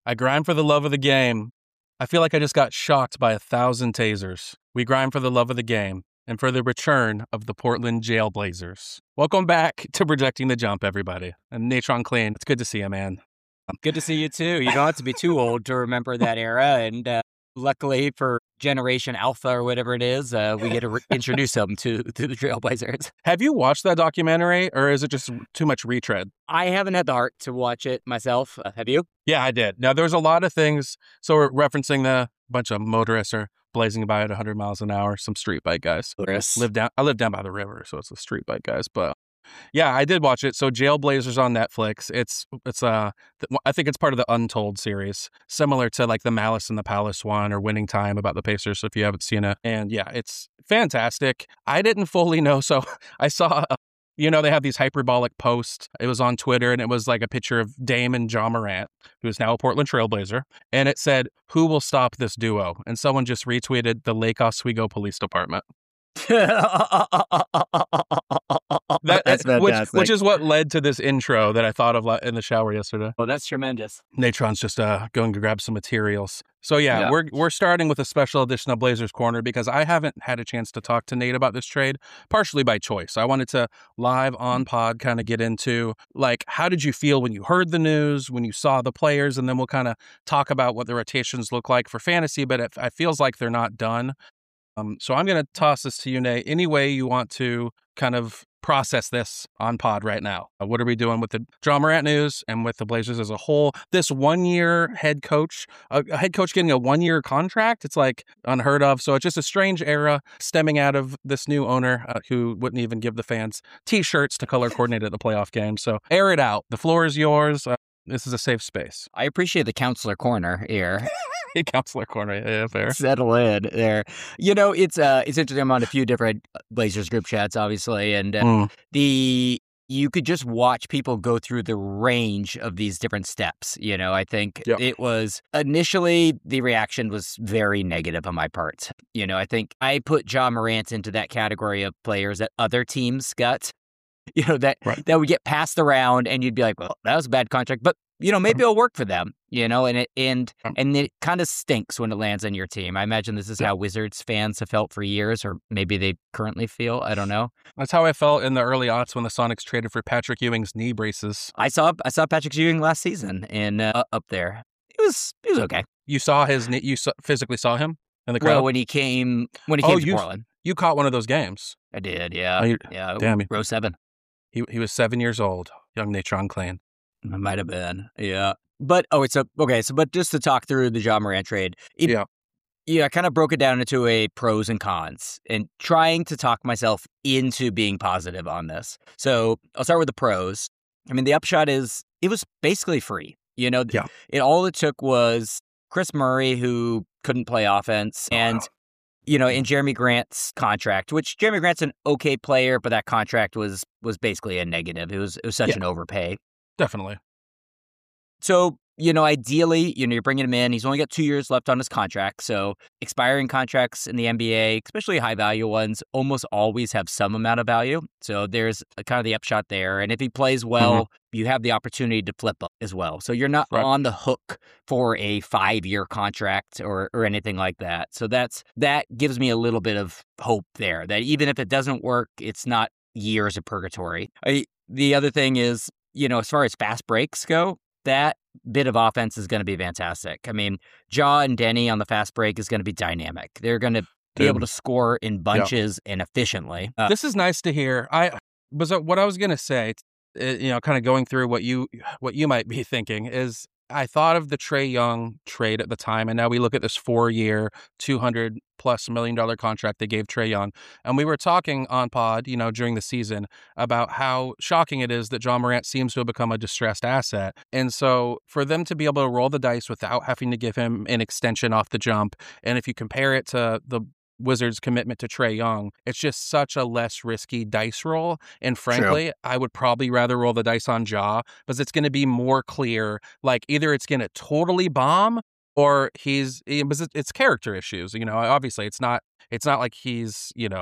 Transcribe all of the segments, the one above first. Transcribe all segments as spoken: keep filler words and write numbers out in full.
I grind for the love of the game. I feel like I just got shocked by a thousand tasers. We grind for the love of the game and for the return of the Portland Jailblazers. Welcome back to Projecting the Jump, everybody. I'm Natron Clean. It's good to see you, man. Good to see you, too. You don't have to be too old to remember that era. And uh, luckily for Generation Alpha or whatever it is, uh, we get to re- introduce them to, to the Trailblazers. Have you watched that documentary, or is it just too much retread? I haven't had the heart to watch it myself. Uh, have you? Yeah, I did. Now, there's a lot of things. So we're referencing the bunch of motorists are blazing by at one hundred miles an hour, some street bike guys. Motorists. Live down, I live down by the river, so it's the street bike guys. But yeah, I did watch it. So Jailblazers on Netflix. It's it's uh I think it's part of the Untold series, similar to like the Malice in the Palace one or Winning Time about the Pacers. So if you haven't seen it, and yeah, it's fantastic. I didn't fully know, so I saw. A, You know, they have these hyperbolic posts. It was on Twitter, and it was like a picture of Dame and Ja Morant, who is now a Portland Trailblazer. And it said, "Who will stop this duo?" And someone just retweeted the Lake Oswego Police Department. that, That's fantastic. Which, which is what led to this intro that I thought of in the shower yesterday. Oh, that's tremendous. Natron's just uh, going to grab some materials. So yeah, Yeah. we're we're starting with a special edition of Blazers Corner because I haven't had a chance to talk to Nate about this trade, partially by choice. I wanted to live on pod kind of get into like, how did you feel when you heard the news, when you saw the players, and then we'll kind of talk about what the rotations look like for fantasy, but it, it feels like they're not done. Um, so I'm going to toss this to you, Nate. Any way you want to kind of process this on pod right now. Uh, what are we doing with the Ja Morant news and with the Blazers as a whole? This one-year head coach, a, a head coach getting a one-year contract, it's like unheard of. So it's just a strange era stemming out of this new owner uh, who wouldn't even give the fans T-shirts to color coordinate at the playoff game. So air it out. The floor is yours. Uh, this is a safe space. I appreciate the counselor corner here. Counselor corner, yeah, fair. Settle in there. You know, it's uh, it's interesting. I'm on a few different Blazers group chats, obviously, and uh, Mm. the you could just watch people go through the range of these different steps. You know, I think Yep. it was initially the reaction was very negative on my part. You know, I think I put Ja Morant into that category of players that other teams got. You know, that Right. that would get passed around, and you'd be like, "Well, that was a bad contract," but you know, maybe it'll work for them. You know, and it and Um, and it kind of stinks when it lands on your team. I imagine this is Yeah. how Wizards fans have felt for years, or maybe they currently feel. I don't know. That's how I felt in the early aughts when the Sonics traded for Patrick Ewing's knee braces. I saw I saw Patrick Ewing last season in uh, up there. It was it was okay. You saw his knee, you saw, physically saw him in the crowd? Well, when he came when he Oh, came to you- Portland, You caught one of those games. I did. Yeah, Oh, you- yeah. damn you. row seven. He he was seven years old, young Natron Clan. It might have been. Yeah. But, oh, it's a, okay. So, but just to talk through the Ja Morant trade. It, Yeah. Yeah, I kind of broke it down into a pros and cons and trying to talk myself into being positive on this. So I'll start with the pros. I mean, the upshot is it was basically free. You know, Yeah. it all it took was Chris Murray, who couldn't play offense, and, Wow. you know, and Jeremy Grant's contract, which Jeremy Grant's an okay player, but that contract was was basically a negative. It was, it was such Yeah. an overpay. Definitely. So, you know, ideally, you know, you're bringing him in. He's only got two years left on his contract. So expiring contracts in the N B A, especially high value ones, almost always have some amount of value. So there's a, kind of the upshot there. And if he plays well, you have the opportunity to flip up as well. So you're not Right. on the hook for a five year contract or, or anything like that. So that's that gives me a little bit of hope there that even if it doesn't work, it's not years of purgatory. I, the other thing is, you know, as far as fast breaks go, that bit of offense is going to be fantastic. I mean, Ja and Denny on the fast break is going to be dynamic. They're going to be Dude. able to score in bunches and efficiently. Uh, This is nice to hear. I was uh, what I was gonna say. uh, You know, kind of going through what you what you might be thinking is. I thought of the Trae Young trade at the time, and now we look at this four-year, two hundred plus million dollar contract they gave Trae Young, and we were talking on pod, you know, during the season about how shocking it is that Ja Morant seems to have become a distressed asset, and so for them to be able to roll the dice without having to give him an extension off the jump, and if you compare it to the Wizards' commitment to Trae Young, it's just such a less risky dice roll. And frankly, I would probably rather roll the dice on Ja because it's going to be more clear. Like either it's going to totally bomb or he's because it's character issues. You know, obviously it's not it's not like he's, you know,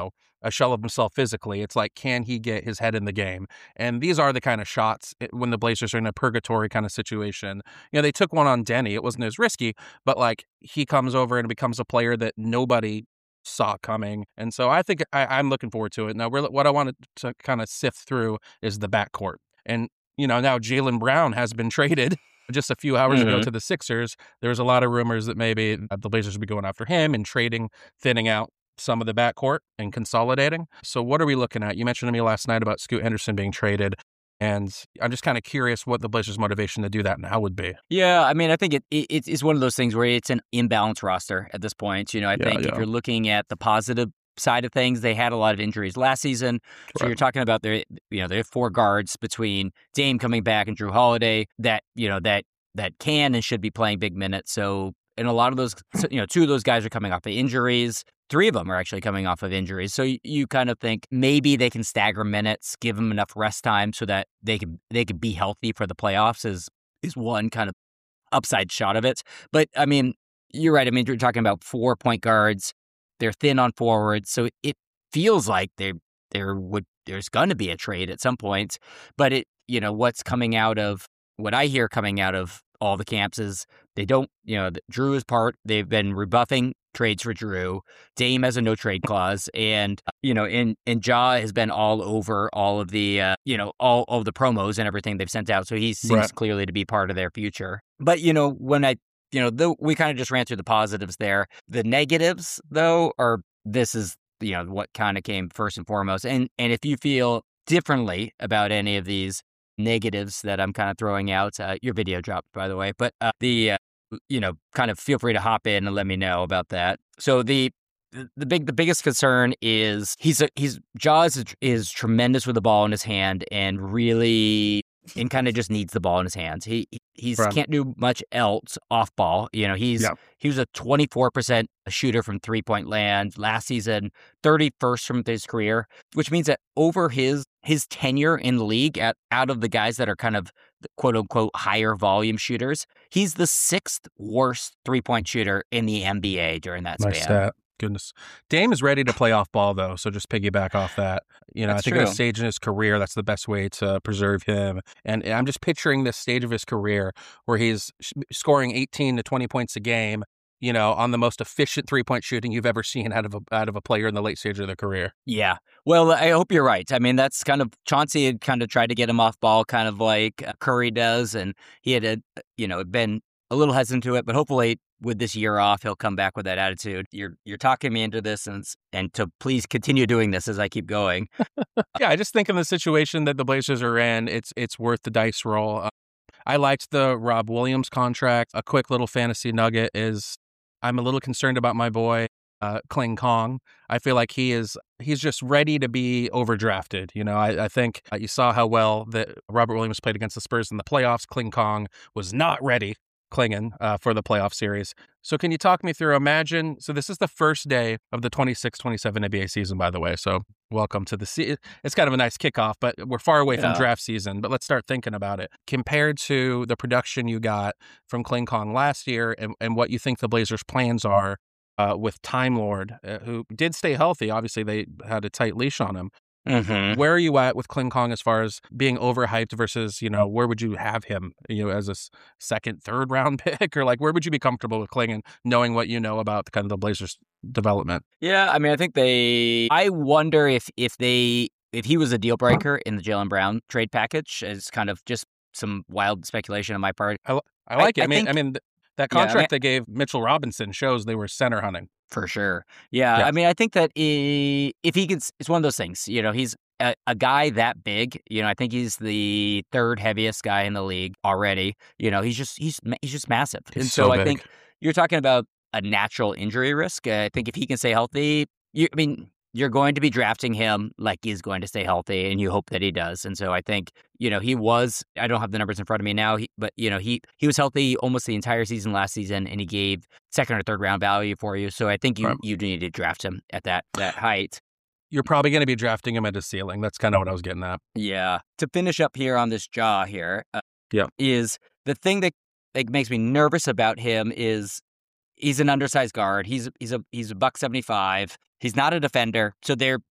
a shell of himself physically. It's like, can he get his head in the game? And these are the kind of shots when the Blazers are in a purgatory kind of situation. You know, they took one on Denny. It wasn't as risky, but like he comes over and becomes a player that nobody saw coming. And so I think I, I'm looking forward to it. Now, we're, what I wanted to kind of sift through is the backcourt. And, you know, now Jaylen Brown has been traded just a few hours mm-hmm. ago to the Sixers. There was a lot of rumors that maybe the Blazers would be going after him and trading, thinning out some of the backcourt and consolidating. So what are we looking at? You mentioned to me last night about Scoot Henderson being traded. And I'm just kind of curious what the Blazers' motivation to do that now would be. Yeah, I mean, I think it, it it's one of those things where it's an imbalanced roster at this point. You know, I yeah, think yeah. if you're looking at the positive side of things, they had a lot of injuries last season. So right. you're talking about their, you know, their four guards between Dame coming back and Drew Holiday that, you know, that that can and should be playing big minutes. So, and a lot of those, you know, two of those guys are coming off of injuries. Three of them are actually coming off of injuries. So you, you kind of think maybe they can stagger minutes, give them enough rest time so that they can they can be healthy for the playoffs is is one kind of upside shot of it. But I mean, you're right. I mean, you're talking about four point guards. They're thin on forwards, so it feels like there there would there's going to be a trade at some point. But it you know what's coming out of what I hear coming out of all the camps is they don't, you know, Drew is part, they've been rebuffing trades for Drew. Dame has a no trade clause. And, you know, and, and Ja has been all over all of the, uh, you know, all, all of the promos and everything they've sent out. So he seems right. clearly to be part of their future. But, you know, when I, you know, the, we kind of just ran through the positives there. The negatives, though, are this is, you know, what kind of came first and foremost. And, and if you feel differently about any of these negatives that I'm kind of throwing out, uh, your video dropped, by the way, but uh, the, uh, you know, kind of feel free to hop in and let me know about that. So the the big the biggest concern is he's a, he's Ja is, is tremendous with the ball in his hand and really and kind of just needs the ball in his hands. He he's right. can't do much else off ball. You know, he's yeah. he was a twenty-four percent shooter from three point land last season, thirty-first from his career, which means that over his his tenure in the league, at out of the guys that are kind of the quote unquote higher volume shooters, he's the sixth worst three point shooter in the N B A during that nice span. Stat. Goodness. Dame is ready to play off ball, though, so just piggyback off that. You know, that's I think true. at a stage in his career, that's the best way to preserve him. And I'm just picturing this stage of his career where he's scoring eighteen to twenty points a game, you know, on the most efficient three-point shooting you've ever seen out of a out of a player in the late stage of their career. Yeah. Well, I hope you're right. I mean, that's kind of, Chauncey had kind of tried to get him off ball, kind of like Curry does, and he had, a, you know, been a little hesitant to it, but hopefully with this year off, he'll come back with that attitude. You're you're talking me into this, and and to please continue doing this as I keep going. Yeah, I just think in the situation that the Blazers are in, it's it's worth the dice roll. Uh, I liked the Rob Williams contract. A quick little fantasy nugget is I'm a little concerned about my boy, uh, Kling Kong. I feel like he is he's just ready to be overdrafted. You know, I, I think uh, you saw how well that Robert Williams played against the Spurs in the playoffs. Kling Kong was not ready. Klingen uh, for the playoff series. So can you talk me through, imagine, so this is the first day of the twenty-six twenty-seven N B A season, by the way. So welcome to the season. It's kind of a nice kickoff, but we're far away yeah. from draft season. But let's start thinking about it. Compared to the production you got from Kling Kong last year and, and what you think the Blazers' plans are uh, with Time Lord, uh, who did stay healthy. Obviously, they had a tight leash on him. Mm-hmm. Where are you at with Kling Kong as far as being overhyped versus, you know, where would you have him, you know, as a second, third round pick, or like where would you be comfortable with Kling and knowing what you know about the kind of the Blazers development? Yeah, I mean, I think they, I wonder if if they, if he was a deal breaker in the Jaylen Brown trade package, as kind of just some wild speculation on my part. I, I like I, it. I, I mean, think, I mean, that contract yeah, I mean, they gave Mitchell Robinson shows they were center hunting. For sure. Yeah, yeah. I mean, I think that he, if he gets, it's one of those things, you know, he's a, a guy that big, you know, I think he's the third heaviest guy in the league already. You know, he's just, he's, he's just massive. He's and so, so I big. think you're talking about a natural injury risk. I think if he can stay healthy, you, I mean, you're going to be drafting him like he's going to stay healthy, and you hope that he does. And so I think, you know, he was, I don't have the numbers in front of me now, he, but, you know, he he was healthy almost the entire season last season, and he gave second or third round value for you. So I think you, right. you do need to draft him at that that height. You're probably going to be drafting him at his ceiling. That's kind of what I was getting at. Yeah. To finish up here on this Ja here, uh, yeah. is the thing that like, makes me nervous about him is he's an undersized guard. He's he's a he's a buck seventy-five. He's not a defender. So they're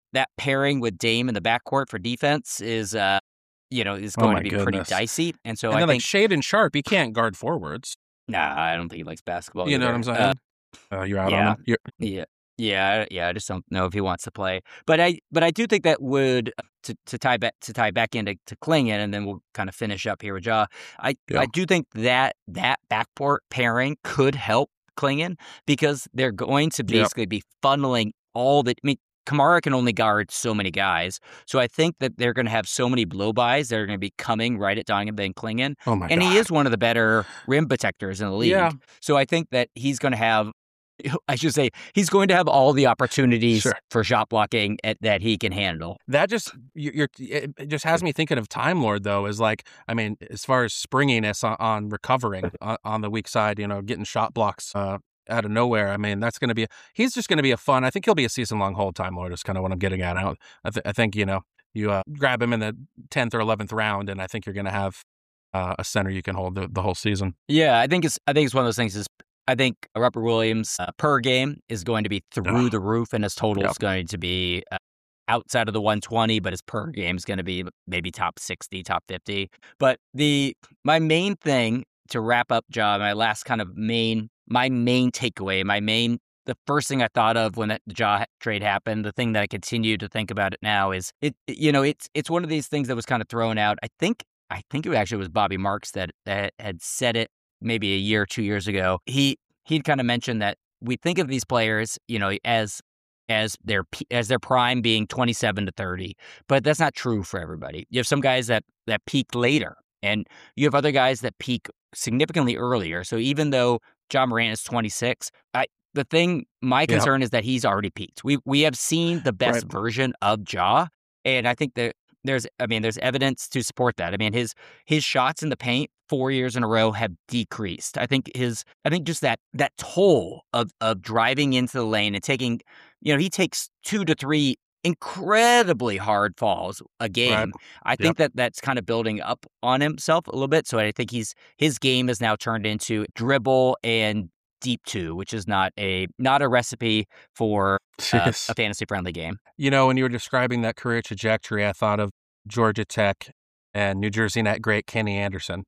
that pairing with Dame in the backcourt for defense is, uh, you know, is Oh going my to be goodness. pretty dicey. And so And I then like think, Shaedon Sharp, he can't guard forwards. nah, I don't think he likes basketball You know what either. I'm saying? Uh, Uh, you're out on yeah, him. You're, yeah, yeah, yeah. I just don't know if he wants to play. But I, but I do think that would to, to tie back to tie back into to Klingon, and then we'll kind of finish up here with Ja. I, Yeah. I do think that that backcourt pairing could help Klingon because they're going to Yep. basically be funneling all the. I mean, Kamara can only guard so many guys, so I think that they're going to have so many blow-bys that are going to be coming right at Donovan Klingon, oh my and God. he is one of the better rim protectors in the league. Yeah. So I think that he's going to have. I should say he's going to have all the opportunities Sure. for shot blocking at, that he can handle. That just you- you're it it just has me thinking of Time Lord though. Is like, I mean, as far as springiness on, on recovering on, on the weak side, you know, getting shot blocks uh, out of nowhere. I mean, that's going to be he's just going to be a fun. I think he'll be a season long hold. Time Lord is kind of what I'm getting at. I, I, th- I think you know you uh, grab him in the tenth or eleventh round, and I think you're going to have uh, a center you can hold the, the whole season. Yeah, I think it's I think it's one of those things. Is I think Robert Williams uh, per game is going to be through Ugh. the roof, and his total Yep. is going to be uh, outside of the one twenty, but his per game is going to be maybe top sixty, top fifty. But the my main thing to wrap up, Ja, my last kind of main my main takeaway, my main the first thing I thought of when that Ja trade happened, the thing that I continue to think about it now is it. You know, it's it's one of these things that was kind of thrown out. I think I think it actually was Bobby Marks that, that had said it maybe a year or two years ago. He he'd kind of mentioned that we think of these players, you know, as as their p- as their prime being twenty-seven to thirty, but that's not true for everybody. You have some guys that that peak later, and you have other guys that peak significantly earlier. So even though Ja Morant is twenty-six, I the thing my Yep. concern is that he's already peaked. We we have seen the best Right. version of Ja, and I think that there's I mean there's evidence to support that. I mean his his shots in the paint four years in a row have decreased. I think his I think just that that toll of of driving into the lane and taking, you know, he takes two to three incredibly hard falls a game. Right. I think that that's kind of building up on himself a little bit. So I think he's his game is now turned into dribble and deep two, which is not a not a recipe for uh, Jeez. a fantasy friendly game. You know, when you were describing that career trajectory, I thought of Georgia Tech and New Jersey net great Kenny Anderson.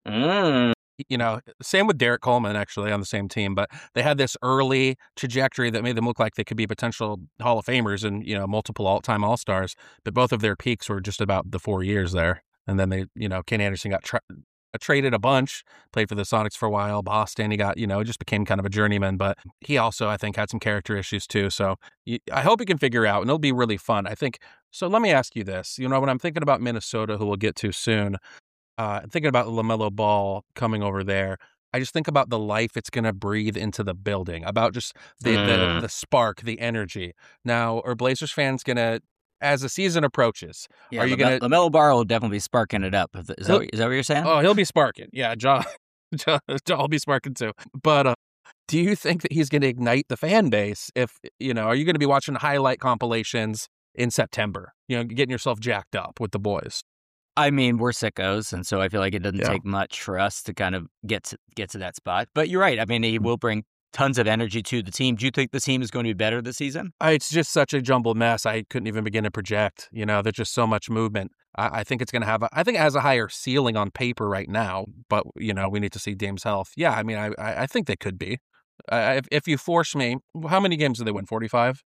Mm. You know, same with Derek Coleman, actually, on the same team. But they had this early trajectory that made them look like they could be potential Hall of Famers and, you know, multiple all-time All-Stars. But both of their peaks were just about the four years there. And then they, you know, Kenny Anderson got tra- traded a bunch, played for the Sonics for a while, Boston. He got, you know, just became kind of a journeyman. But he also, I think, had some character issues too. So you, I hope he can figure out, and it'll be really fun. I think. So let me ask you this. You know, when I'm thinking about Minnesota, who we'll get to soon, uh, thinking about LaMelo Ball coming over there, I just think about the life it's going to breathe into the building, about just the, Mm. the the spark, the energy. Now, are Blazers fans going to, as the season approaches, Yeah, are you Lame- going to... LaMelo Ball will definitely be sparking it up. Is that, is that, is that what you're saying? Oh, he'll be sparking. Yeah, John, John, John will be sparking too. But uh, do you think that he's going to ignite the fan base? If, you know, are you going to be watching highlight compilations in September, you know, getting yourself jacked up with the boys? I mean, we're sickos, and so I feel like it doesn't Yeah. take much for us to kind of get to, get to that spot. But you're right. I mean, he will bring tons of energy to the team. Do you think the team is going to be better this season? I, it's just such a jumbled mess. I couldn't even begin to project. You know, there's just so much movement. I, I think it's going to have, a, I think it has a higher ceiling on paper right now, but, you know, we need to see Dame's health. Yeah, I mean, I, I I think they could be. Uh, if, if you force me, how many games did they win? forty-five?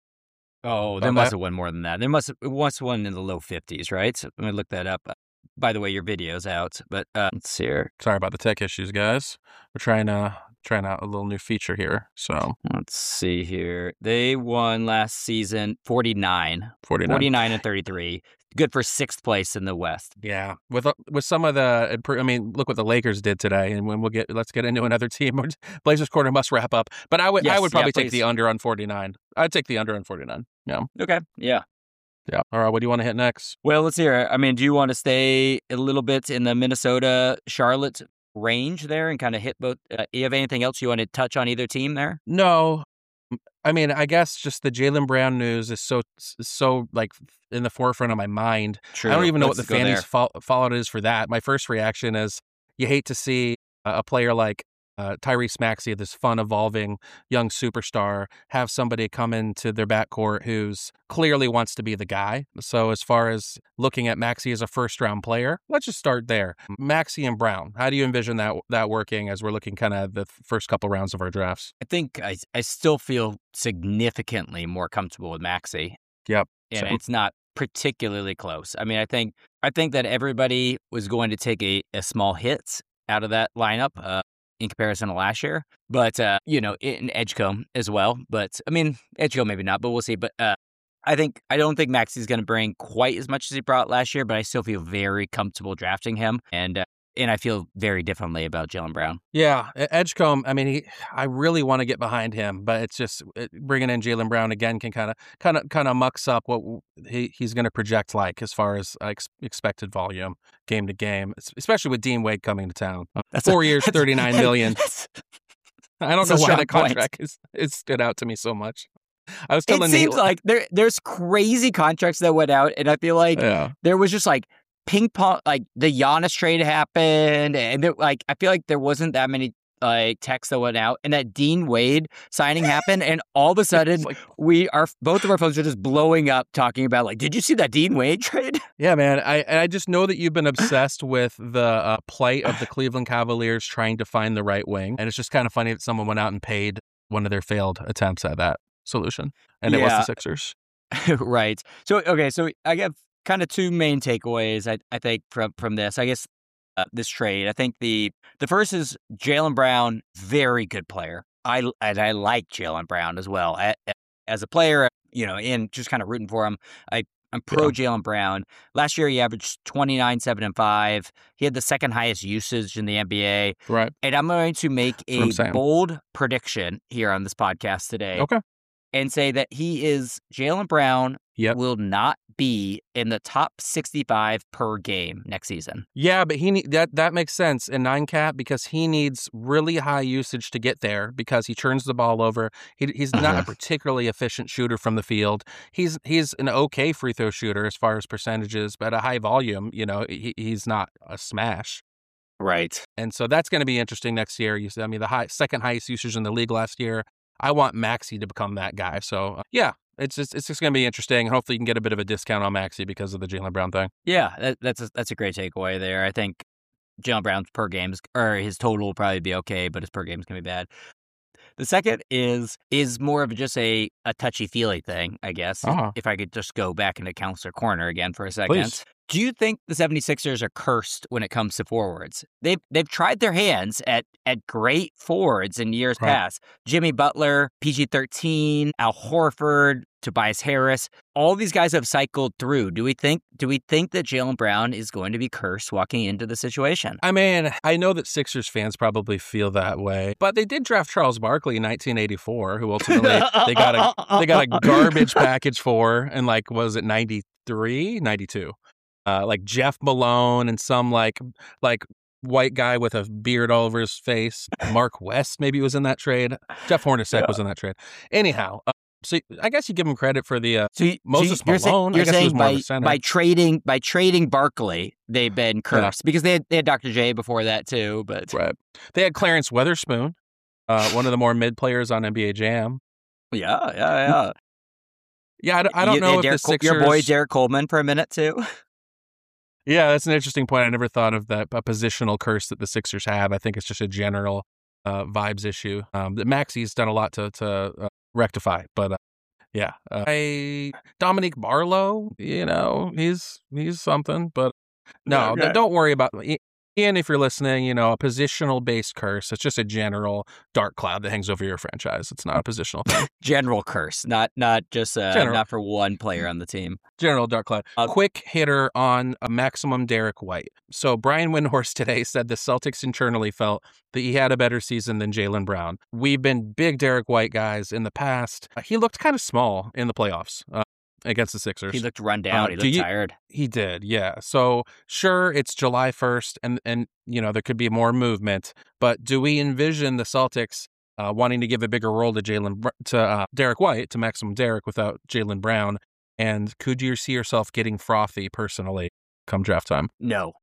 Oh, they About must that? have won more than that. They must have it must have won in the low fifties, right? So let me look that up. By the way, your video's out, but uh, let's see here. Sorry about the tech issues, guys. We're trying to trying out a little new feature here. So Let's see here. They won last season forty-nine. forty-nine. forty-nine and thirty-three. Good for sixth place in the West. Yeah, with uh, with some of the, I mean, look what the Lakers did today, and when we'll get, let's get into another team. Blazers Corner must wrap up, but I would, I Yes, would probably yeah, take the please. under on forty-nine. I'd take the under on forty-nine. Yeah, Okay. Yeah. yeah. All right, what do you want to hit next? Well, let's hear. I mean, do you want to stay a little bit in the Minnesota Charlotte range there and kind of hit both? Uh, you have anything else you want to touch on either team there? No, I mean, I guess just the Jaylen Brown news is so so like in the forefront of my mind. True. I don't even know what Let's the go fanny's there. fo- fallout is for that. My first reaction is you hate to see a a player like uh, Tyrese Maxey, this fun, evolving young superstar, have somebody come into their backcourt who's clearly wants to be the guy. So as far as looking at Maxey as a first-round player, let's just start there. Maxey and Brown, how do you envision that that working as we're looking kind of the first couple rounds of our drafts? I think I, I still feel significantly more comfortable with Maxey. Yep. And Same. it's not particularly close. I mean, I think I think that everybody was going to take a, a small hit out of that lineup uh, in comparison to last year. But, uh, you know, in Edgecombe as well. But, I mean, Edgecombe maybe not, but we'll see. But uh, I think I don't think Maxey's going to bring quite as much as he brought last year, but I still feel very comfortable drafting him. And uh, and I feel very differently about Jaylen Brown. Yeah, Edgecombe, I mean, he, I really want to get behind him, but it's just it, bringing in Jaylen Brown again can kind of kind of kind of mucks up what he, he's going to project like as far as uh, ex- expected volume game to game, especially with Dean Wade coming to town. That's Four a, years, thirty-nine million. That's, I don't that's know a why the strong point. contract is it stood out to me so much. I was It telling seems Nate, like there there's crazy contracts that went out, and I feel like yeah. there was just like ping pong, like the Giannis trade happened, and there, like I feel like there wasn't that many like texts that went out, and that Dean Wade signing happened, and all of a sudden like, we are both of our phones are just blowing up talking about like, did you see that Dean Wade trade? Yeah, man. I I just know that you've been obsessed with the uh, plight of the Cleveland Cavaliers trying to find the right wing, and it's just kind of funny that someone went out and paid one of their failed attempts at that solution, and it was Yeah. the Sixers. Right. So okay, so I have kind of two main takeaways I I think from from this. I guess uh, this trade. I think the the first is Jaylen Brown, very good player. I and I like Jaylen Brown as well a- a- as a player. You know, and just kind of rooting for him. I I'm pro Yeah. Jaylen Brown. Last year he averaged twenty-nine, seven, and five. He had the second highest usage in the N B A. Right. And I'm going to make That's what I'm a saying. bold prediction here on this podcast today. Okay. And say that he is Jaylen Brown Yep. will not be in the top sixty-five per game next season. Yeah, but he need, that that makes sense in nine cap because he needs really high usage to get there because he turns the ball over. He, he's not Uh-huh. a particularly efficient shooter from the field. He's he's an okay free throw shooter as far as percentages, but at a high volume, you know, he, he's not a smash. Right. And so that's going to be interesting next year. You see, I mean, the high, second highest usage in the league last year. I want Maxey to become that guy. So uh, yeah, it's just it's just going to be interesting. Hopefully, you can get a bit of a discount on Maxey because of the Jaylen Brown thing. Yeah, that, that's a, that's a great takeaway there. I think Jaylen Brown's per game is, or his total will probably be okay, but his per game is going to be bad. The second is is more of just a, a touchy-feely thing, I guess. Uh-huh. If I could just go back into Counselor Corner again for a second. Please. Do you think the 76ers are cursed when it comes to forwards? They've they've tried their hands at at great forwards in years Right. past. Jimmy Butler, P G thirteen, Al Horford, Tobias Harris. All these guys have cycled through. Do we think do we think that Jaylen Brown is going to be cursed walking into the situation? I mean, I know that Sixers fans probably feel that way, but they did draft Charles Barkley in nineteen eighty-four, who ultimately they got a they got a garbage package for, and like was it ninety-three, ninety-two? Uh, like Jeff Malone and some like like white guy with a beard all over his face. Mark West maybe was in that trade. Jeff Hornacek Yeah. was in that trade. Anyhow, uh, so I guess you give him credit for the uh, So, you, Moses so you're, say- Malone, I you're guess he was saying more of by, a center. by trading by trading Barkley, they've been cursed because they had, they had Doctor J before that too. But right. They had Clarence Weatherspoon, uh, one of the more mid players on N B A Jam. yeah, yeah, yeah. Yeah, I, d- I don't You- know if Derek, the Sixers. your boy Derek Coleman for a minute too. Yeah, that's an interesting point. I never thought of that a positional curse that the Sixers have. I think it's just a general uh, vibes issue um, that Maxey's done a lot to to uh, rectify. But uh, yeah, uh, I, Dominique Barlow, you know, he's he's something. But no, Okay. don't worry about. Ian, if you're listening, you know, a positional based curse. It's just a general dark cloud that hangs over your franchise. It's not a positional thing. General curse, not not just uh, General. not for one player on the team. General dark cloud. Uh, Quick hitter on a maximum Derek White. So Brian Windhorst today said the Celtics internally felt that he had a better season than Jaylen Brown. We've been big Derek White guys in the past. Uh, he looked kind of small in the playoffs uh, against the Sixers. He looked run down. Uh, he do looked you- tired. He did, yeah. So sure, it's July first, and and you know there could be more movement. But do we envision the Celtics uh, wanting to give a bigger role to Jaylen Br- to uh, Derek White, to maximum Derek without Jaylen Brown? And could you see yourself getting frothy personally come draft time? No,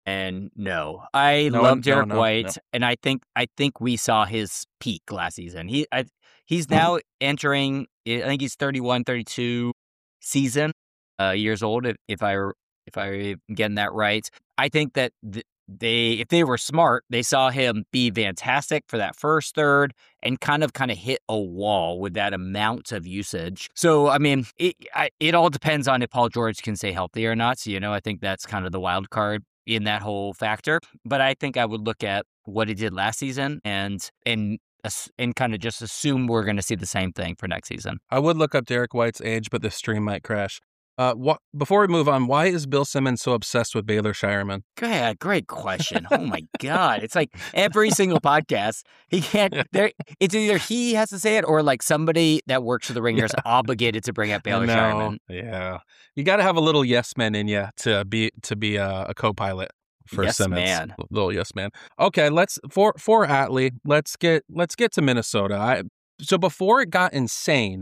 And no, I No love one, no, Derek no, no. White, and I think I think we saw his peak last season. He I, he's now entering. I think he's thirty-one, thirty-two season uh, years old. If, if I if I'm getting that right, I think that th- they if they were smart, they saw him be fantastic for that first third and kind of kind of hit a wall with that amount of usage. So I mean, it I, it all depends on if Paul George can stay healthy or not. So, you know, I think that's kind of the wild card in that whole factor. But I think I would look at what he did last season and and and kind of just assume we're going to see the same thing for next season. I would look up Derek White's age, but the stream might crash. Uh, what, before we move on, why is Bill Simmons so obsessed with Baylor Shireman? Great, great question. Oh my God. It's like every single podcast, he can't, there. It's either he has to say it or like somebody that works for the Ringer is yeah. obligated to bring up Baylor Shireman. Yeah. You got to have a little yes man in you to be, to be a, a co-pilot for yes, Simmons. Man. Little yes man. Okay. Let's, for, for Atlee, let's get, let's get to Minnesota. I, so before it got insane,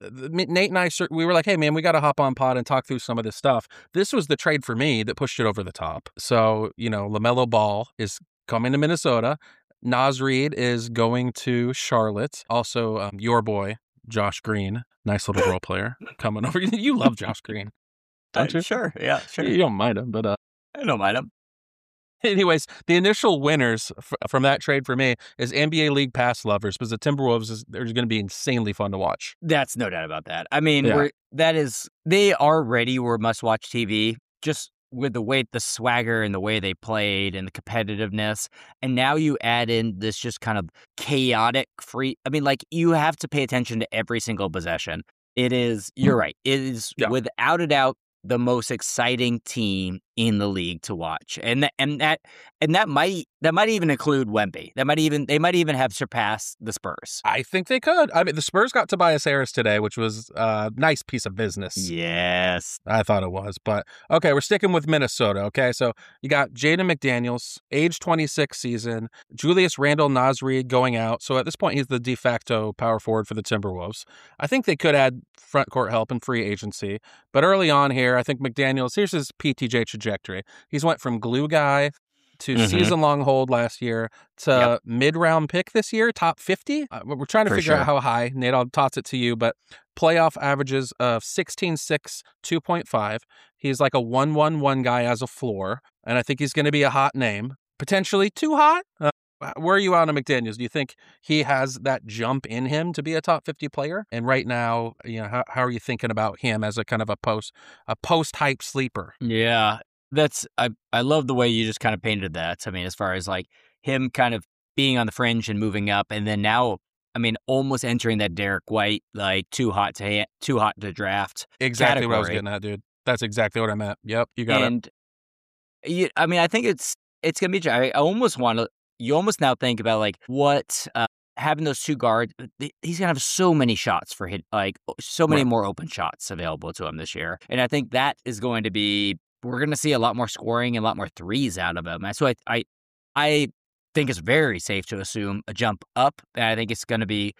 Nate and I, we were like, hey, man, we got to hop on pod and talk through some of this stuff. This was the trade for me that pushed it over the top. So, you know, LaMelo Ball is coming to Minnesota. Naz Reid is going to Charlotte. Also, um, your boy, Josh Green, nice little role player coming over. You love Josh Green, don't you? Uh, sure. Yeah, sure. You don't mind him, but uh, I don't mind him. Anyways, the initial winners f- from that trade for me is N B A League Pass lovers, because the Timberwolves is they're going to be insanely fun to watch. That's no doubt about that. I mean, yeah. we're, that is they already were must-watch T V just with the way the swagger and the way they played and the competitiveness, and now you add in this just kind of chaotic free. I mean, like you have to pay attention to every single possession. It is. You're right. It is yeah. without a doubt the most exciting team in the league to watch, and that, and that and that might that might even include Wemby. That might even they might even have surpassed the Spurs. I think they could. I mean, the Spurs got Tobias Harris today, which was a nice piece of business. Yes, I thought it was. But okay, we're sticking with Minnesota. Okay, so you got Jaden McDaniels, age twenty-six season, Julius Randle, Naz Reid going out. So at this point, he's the de facto power forward for the Timberwolves. I think they could add front court help and free agency, but early on here, I think McDaniels. Here's his P T J trajectory. He's went from glue guy to mm-hmm. season-long hold last year to yep. mid-round pick this year, top fifty. Uh, we're trying to For figure sure. out how high. Nate, I'll toss it to you, but playoff averages of sixteen six, two point five. He's like a one one one guy as a floor, and I think he's going to be a hot name. Potentially too hot? Uh, where are you on McDaniels? Do you think he has that jump in him to be a top fifty player? And right now, you know, how, how are you thinking about him as a kind of a post a post-hype sleeper? Yeah. That's I I love the way you just kind of painted that. I mean, as far as like him kind of being on the fringe and moving up, and then now, I mean, almost entering that Derek White like too hot to ha- too hot to draft. Exactly category. What I was getting at, dude. That's exactly what I meant. Yep, you got and, it. You, I mean, I think it's it's gonna be. I almost want to. You almost now think about like what uh, having those two guards. He's gonna have so many shots for hit, like so many right. more open shots available to him this year, and I think that is going to be. We're going to see a lot more scoring and a lot more threes out of him. So I, I, I think it's very safe to assume a jump up. And I think it's going to be,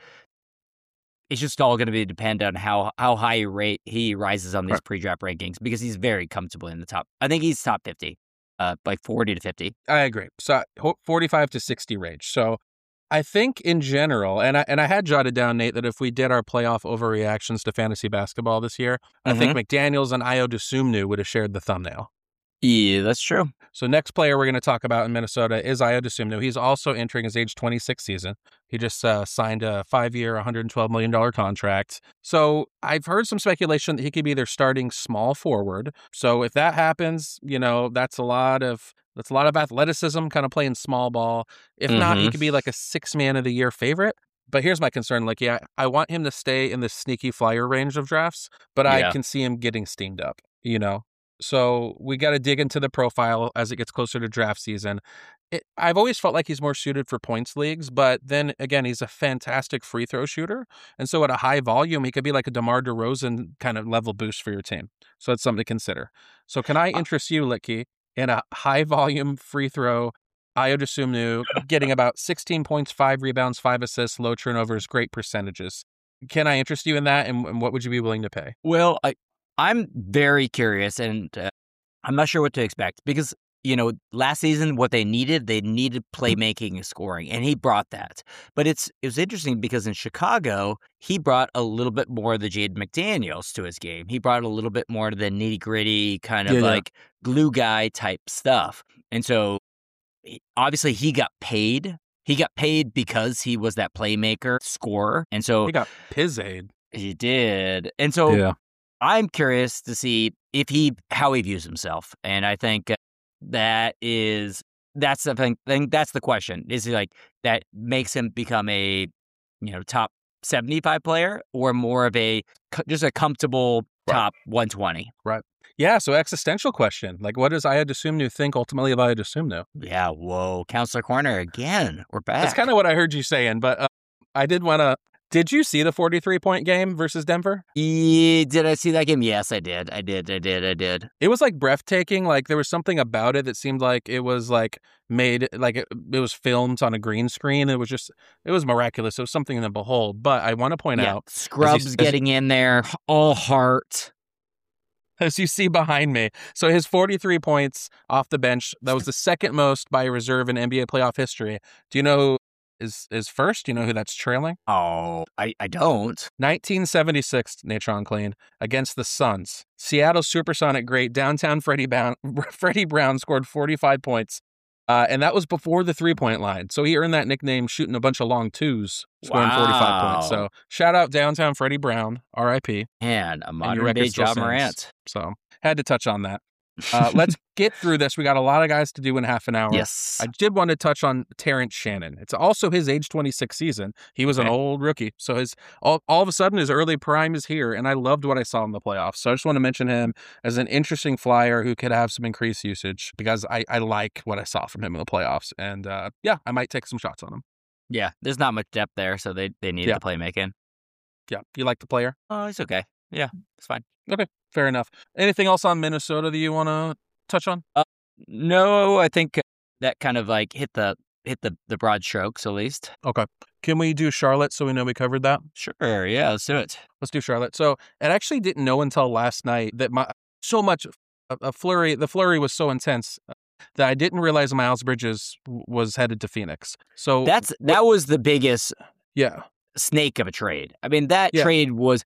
it's just all going to be dependent on how, how high rate he rises on these right. pre-draft rankings, because he's very comfortable in the top. I think he's top fifty, uh, like forty to fifty. I agree. So forty-five to sixty range. So I think in general, and I and I had jotted down, Nate, that if we did our playoff overreactions to fantasy basketball this year, mm-hmm. I think McDaniels and Ayo Dosunmu would have shared the thumbnail. Yeah, that's true. So next player we're going to talk about in Minnesota is Ayo Dosunmu. He's also entering his age twenty-six season. He just uh, signed a five-year, one hundred twelve million dollars contract. So I've heard some speculation that he could be their starting small forward. So if that happens, you know, that's a lot of that's a lot of athleticism, kind of playing small ball. If mm-hmm. not, he could be like a six-man of the year favorite. But here's my concern. Like, yeah, I want him to stay in the sneaky flyer range of drafts, but yeah. I can see him getting steamed up, you know? So we got to dig into the profile as it gets closer to draft season. It, I've always felt like he's more suited for points leagues, but then again, he's a fantastic free throw shooter. And so at a high volume, he could be like a DeMar DeRozan kind of level boost for your team. So it's something to consider. So can I interest you, Litke, in a high volume free throw, Ayo Dosunmu getting about sixteen points, five rebounds, five assists, low turnovers, great percentages? Can I interest you in that? And, and what would you be willing to pay? Well, I, I'm very curious, and uh, I'm not sure what to expect, because you know, last season, what they needed, they needed playmaking and scoring, and he brought that. But it's it was interesting because in Chicago, he brought a little bit more of the Jaden McDaniels to his game. He brought a little bit more of the nitty gritty kind of Yeah, yeah. like glue guy type stuff. And so obviously he got paid. He got paid because he was that playmaker scorer. And so He got pizzade. he did. And so Yeah. I'm curious to see if he how he views himself. And I think that is that's the thing, thing that's the question. Is he like that makes him become a you know top seventy-five player or more of a just a comfortable Right. top one twenty? Right. Yeah, so existential question. Like, what does I had assumed to think ultimately of I had assumed to? Yeah, whoa. Counselor Corner again. We're back. That's kind of what I heard you saying, but uh, I did want to. Did you see the forty-three point game versus Denver? Yeah, did I see that game? Yes, I did. I did. I did. I did. It was like breathtaking. Like there was something about it that seemed like it was like made like it, it was filmed on a green screen. It was just it was miraculous. It was something to behold. But I want to point Yeah, out Scrubs as- getting in there, all heart. as you see behind me. So his forty-three points off the bench, that was the second most by a reserve in N B A playoff history. Do you know who is is first? Do you know who that's trailing? Oh, I, I don't. nineteen seventy-six, Natron Clean, against the Suns. Seattle Supersonic great downtown Freddie Brown, Freddie Brown scored forty-five points. Uh, and that was before the three-point line. So he earned that nickname shooting a bunch of long twos, scoring forty-five points. Wow. So shout out downtown Freddie Brown, R I P. Man, a your modern record day still Ja stands. Morant. So had to touch on that. Uh, let's get through this. We got a lot of guys to do in half an hour. Yes. I did want to touch on Terrence Shannon. It's also his age twenty-six season. He was an Okay. old rookie. So his all, all of a sudden his early prime is here, and I loved what I saw in the playoffs. So I just want to mention him as an interesting flyer who could have some increased usage because I, I like what I saw from him in the playoffs. And uh, yeah, I might take some shots on him. Yeah, there's not much depth there, so they, they need Yeah. the playmaking. Yeah. You like the player? Oh, it's okay. Yeah, it's fine. Okay. Fair enough. Anything else on Minnesota that you want to touch on? No, I think that kind of like hit the hit the, the broad strokes at least. Okay. Can we do Charlotte so we know we covered that? Sure, yeah, let's do it. Let's do Charlotte. So I actually didn't know until last night that my so much a, a flurry. The flurry was so intense uh, that I didn't realize Miles Bridges w- was headed to Phoenix. So That's that was the biggest yeah, snake of a trade. I mean, that Yeah. trade was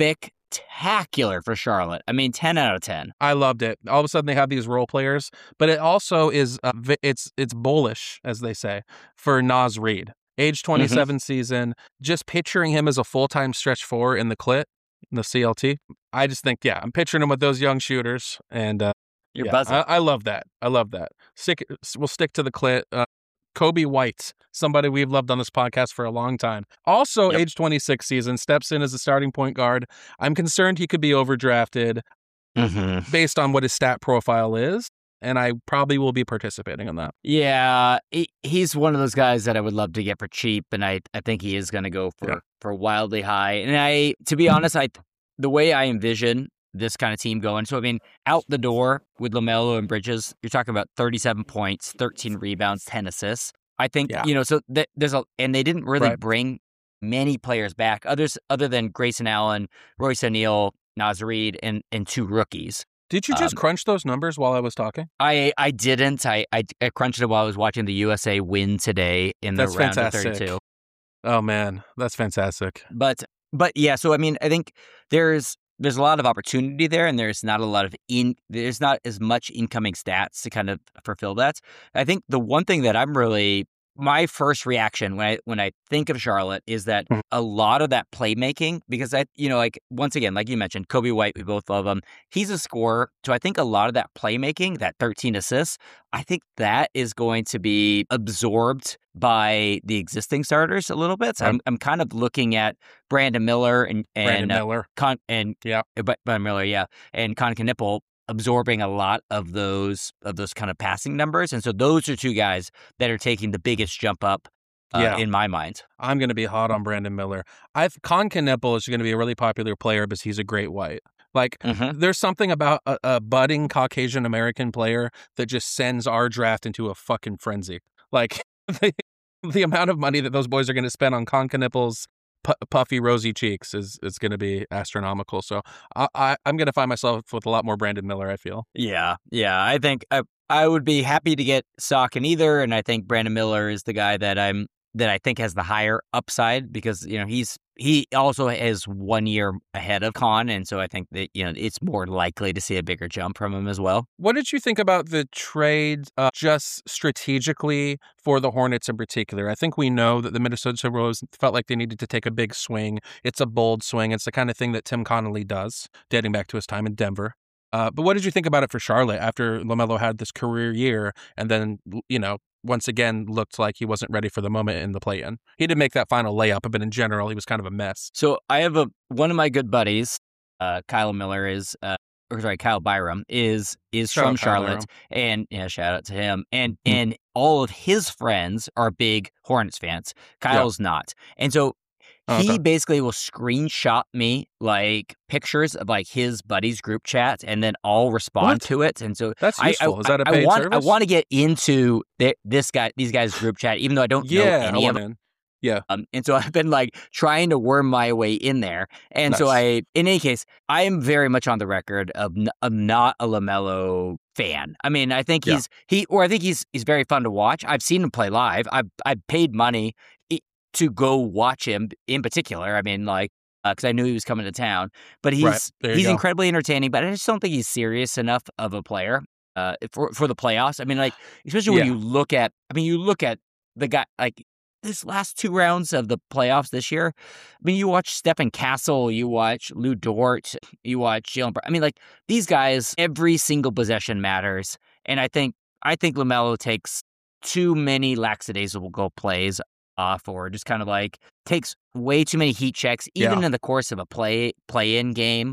spectacular for Charlotte. I mean, ten out of ten. I loved it. All of a sudden they have these role players, but it also is uh, vi- it's it's bullish as they say for Naz Reid, age twenty-seven season. Just picturing him as a full time stretch four in the clit, in the C L T. I just think yeah, I'm picturing him with those young shooters and. Uh, You're yeah, buzzing. I, I love that. I love that. Stick, we'll stick to the clit. Uh, Kobe White, somebody we've loved on this podcast for a long time. Also, Yep. age twenty-six season, steps in as a starting point guard. I'm concerned he could be overdrafted Mm-hmm. based on what his stat profile is, and I probably will be participating in that. Yeah, he, he's one of those guys that I would love to get for cheap, and I, I think he is going to go for, Yeah. for wildly high. And I, to be honest, I the way I envision this kind of team going, so I mean, out the door with LaMelo and Bridges, you're talking about thirty-seven points, thirteen rebounds, ten assists. I think Yeah. you know, so th- there's a, and they didn't really Right. bring many players back, others other than Grayson Allen, Royce O'Neal, Naz Reid, and and two rookies. Did you just Um, crunch those numbers while I was talking? I I didn't. I, I I crunched it while I was watching the U S A win today in the That's round fantastic. of thirty-two. Oh man, that's fantastic. But but yeah, so I mean, I think there's there's a lot of opportunity there, and there's not a lot of in there's not as much incoming stats to kind of fulfill that. I think the one thing that I'm really my first reaction when I when I think of Charlotte is that Mhm. a lot of that playmaking, because I you know like once again, like you mentioned, Kobe White, we both love him. He's a scorer, so I think a lot of that playmaking, that thirteen assists, I think that is going to be absorbed by the existing starters a little bit. So Right. I'm I'm kind of looking at Brandon Miller and and Brandon uh, Miller. Con and Yeah. uh, but Brandon Miller, yeah, and Con Knipple absorbing a lot of those of those kind of passing numbers, and so those are two guys that are taking the biggest jump up uh, Yeah. in my mind. I'm going to be hot on Brandon Miller. I've Con Knipple is going to be a really popular player because he's a great white. Like, Mhm. there's something about a, a budding Caucasian American player that just sends our draft into a fucking frenzy. Like, the, the amount of money that those boys are going to spend on Con Knipple's pu- puffy, rosy cheeks is is going to be astronomical. So I, I, I'm going to find myself with a lot more Brandon Miller, I feel. Yeah, yeah. I think I, I would be happy to get stock in either, and I think Brandon Miller is the guy that I'm that I think has the higher upside because you know he's he also is one year ahead of Khan, and so I think that you know it's more likely to see a bigger jump from him as well. What did you think about the trade uh, just strategically for the Hornets in particular? I think we know that the Minnesota Timberwolves felt like they needed to take a big swing. It's a bold swing. It's the kind of thing that Tim Connelly does, dating back to his time in Denver. Uh, but what did you think about it for Charlotte after LaMelo had this career year and then, you know, once again looked like he wasn't ready for the moment in the play-in? He did make that final layup, but in general, he was kind of a mess. So I have a one of my good buddies, uh, Kyle Miller is, uh, or sorry, Kyle Byram is is Shout from out Kyle Charlotte, Byram. and yeah, shout out to him. And Mhm. and all of his friends are big Hornets fans. Kyle's not, and so. Oh, He okay. basically will screenshot me like pictures of like his buddies' group chat, and then I'll respond What? to it. And so That's I, useful. I, Is that a I paid want service? I want to get into th- this guy, these guys' group chat, even though I don't know Yeah, I any of want them. in. Yeah. Um, and so I've been like trying to worm my way in there. And so Nice. I, in any case, I am very much on the record of, n- of not a LaMelo fan. I mean, I think Yeah. he's he or I think he's he's very fun to watch. I've seen him play live. I've I've paid money i- to go watch him in particular. I mean, like because I knew he was coming to town. But he's Right. There you he's go. incredibly entertaining. But I just don't think he's serious enough of a player uh, for for the playoffs. I mean, like especially when Yeah. you look at. I mean, you look at the guy like. This last two rounds of the playoffs this year, I mean, you watch Stephen Castle, you watch Lou Dort, you watch Jalen Brown. I mean, like these guys, every single possession matters, and I think I think LaMelo takes too many lackadaisical plays off, or just kind of like takes way too many heat checks, even Yeah. in the course of a play play in game.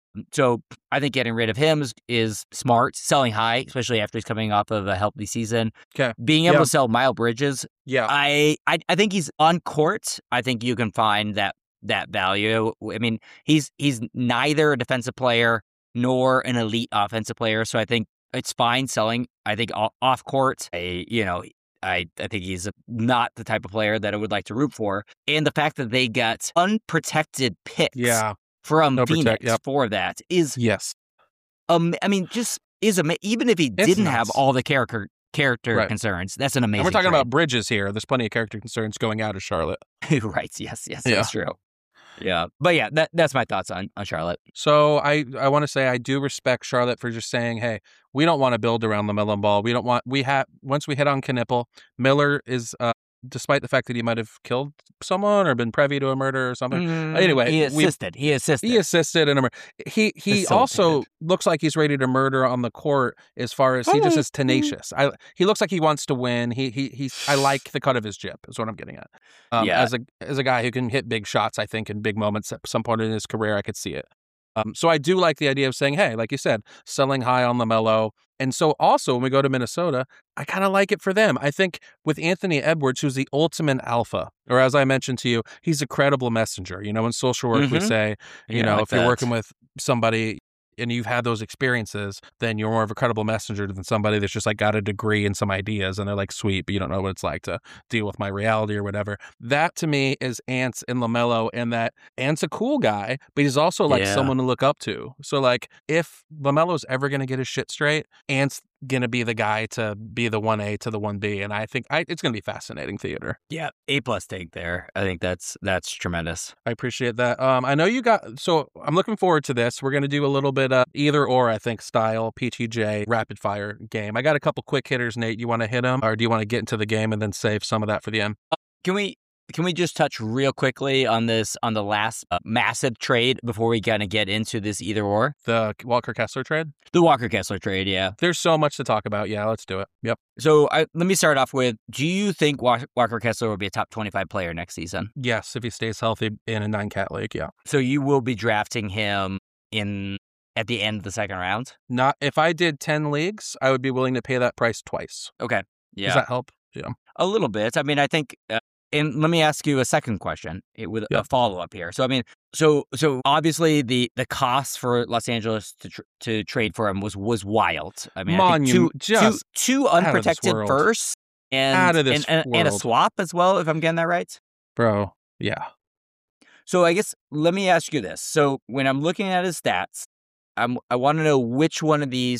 So I think getting rid of him is, is smart. Selling high, especially after he's coming off of a healthy season. Okay. Being able Yeah. to sell Miles Bridges. Yeah. I, I I think he's on court. I think you can find that that value. I mean, he's he's neither a defensive player nor an elite offensive player. So I think it's fine selling. I think o- off court, I, you know, I I think he's not the type of player that I would like to root for. And the fact that they got unprotected picks Yeah. from No Phoenix protect- yep. for that is Yes. um. I mean, just is ama- even if he It's didn't have nuts. all the character character Right. concerns, that's an amazing. And we're talking trade. about Bridges here. There's plenty of character concerns going out of Charlotte. Right. Yes. Yes. Yeah. That's true. Yeah. But yeah, that that's my thoughts on, on Charlotte. So I, I want to say I do respect Charlotte for just saying, hey, we don't want to build around LaMelo Ball. We don't want we have once we hit on Knipple, Miller is uh, despite the fact that he might have killed someone or been privy to a murder or something. Anyway, he we- assisted. He assisted. He assisted in a murder. He he also Facilitated. looks like he's ready to murder on the court. As far as he just is tenacious. I he looks like he wants to win. He he he's. I like the cut of his jib. Is what I'm getting at. Um, Yeah. As a as a guy who can hit big shots, I think in big moments at some point in his career, I could see it. Um, so I do like the idea of saying, hey, like you said, selling high on LaMelo. And so also when we go to Minnesota, I kind of like it for them. I think with Anthony Edwards, who's the ultimate alpha, or as I mentioned to you, he's a credible messenger. You know, in social work, we Mhm. say, you Yeah, I know, like if you're that. working with somebody and you've had those experiences, then you're more of a credible messenger than somebody that's just like got a degree and some ideas and they're like, sweet, but you don't know what it's like to deal with my reality or whatever. That to me is Ants and LaMelo, and that Ant's a cool guy, but he's also like Yeah. someone to look up to. So like if LaMelo's ever going to get his shit straight, Ant's going to be the guy to be the one A to the one B. And I think I, it's going to be fascinating theater. Yeah. A plus take there. I think that's that's tremendous. I appreciate that. Um, I know you got, so I'm looking forward to this. We're going to do a little bit of either or, I think, style P T J rapid fire game. I got a couple quick hitters, Nate. You want to hit them, or do you want to get into the game and then save some of that for the end? Can we can we just touch real quickly on this on the last uh, massive trade before we kind of get into this either or? The Walker Kessler trade? The Walker Kessler trade, yeah. There's so much to talk about. Yeah, let's do it. Yep. So I, let me start off with: do you think Wa- Walker Kessler will be a top twenty-five player next season? Yes, if he stays healthy in a nine cat league, yeah. So you will be drafting him in at the end of the second round. Not if I did ten leagues, I would be willing to pay that price twice. Okay, yeah, Does that help? Yeah. a little bit. I mean, I think. Uh, And let me ask you a second question it, with Yeah. a follow up here. So, I mean, so so obviously the the cost for Los Angeles to tr- to trade for him was was wild. I mean, I think two, Monument- just two, two out of this unprotected world. firsts and Out of this and, and, and a world. swap as well, if I'm getting that right. Bro, yeah. So, I guess let me ask you this. So, when I'm looking at his stats, I'm I want to know which one of these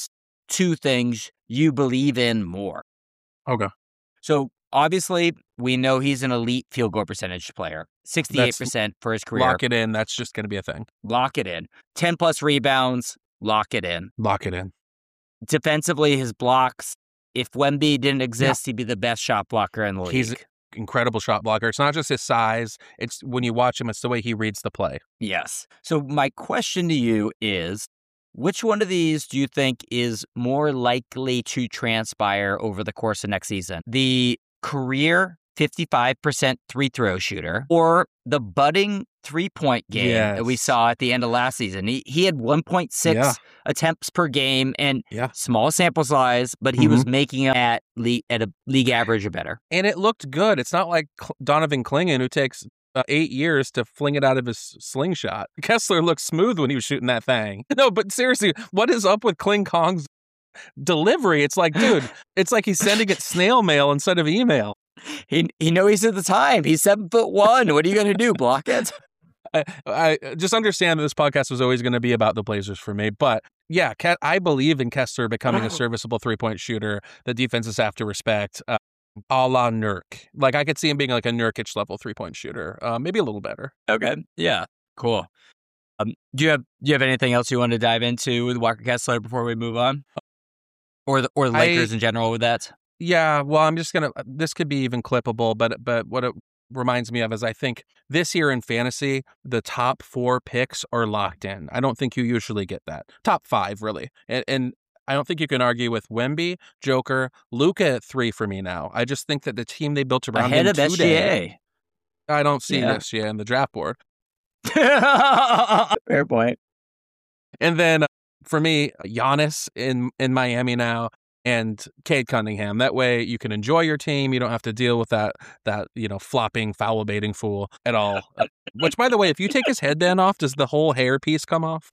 two things you believe in more. Okay. So obviously, we know he's an elite field goal percentage player, sixty-eight percent for his career. Lock it in. That's just going to be a thing. Lock it in. ten plus rebounds, lock it in. Lock it in. Defensively, his blocks, if Wemby didn't exist, yeah. he'd be the best shot blocker in the league. He's an incredible shot blocker. It's not just his size. It's when you watch him, it's the way he reads the play. Yes. So my question to you is, which one of these do you think is more likely to transpire over the course of next season? The career fifty-five percent three throw shooter or the budding three-point game yes. that we saw at the end of last season? He he had one point six yeah. attempts per game and yeah. small sample size, but he mm-hmm. was making it at, le- at a league average or better. And it looked good. It's not like Donovan Clingan, who takes uh, eight years to fling it out of his slingshot. Kessler looked smooth when he was shooting that thing. No, but seriously, what is up with Kling Kong's delivery? It's like, dude, it's like he's sending it snail mail instead of email. He he knows at the time. He's seven foot one. What are you going to do? Block it? I, I just understand that this podcast was always going to be about the Blazers for me. But yeah, I believe in Kessler becoming a serviceable three-point shooter that defenses have to respect, uh, a la Nurk. Like, I could see him being like a Nurkic level three-point shooter, uh, maybe a little better. Okay. Yeah. Cool. Um, do you have do you have anything else you want to dive into with Walker Kessler before we move on? Or the, or the Lakers I, in general with that? Yeah, well, I'm just going to, this could be even clippable, but but what it reminds me of is I think this year in fantasy, the top four picks are locked in. I don't think you usually get that. Top five, really. And, and I don't think you can argue with Wemby, Joker, Luka at three for me now. I just think that the team they built around Ahead him of S G A. I don't see yeah. S G A in the draft board. Fair point. And then for me, Giannis in, in Miami now. And Cade Cunningham. That way you can enjoy your team. You don't have to deal with that, that you know, flopping, foul baiting fool at all. Which, by the way, if you take his headband off, does the whole hair piece come off?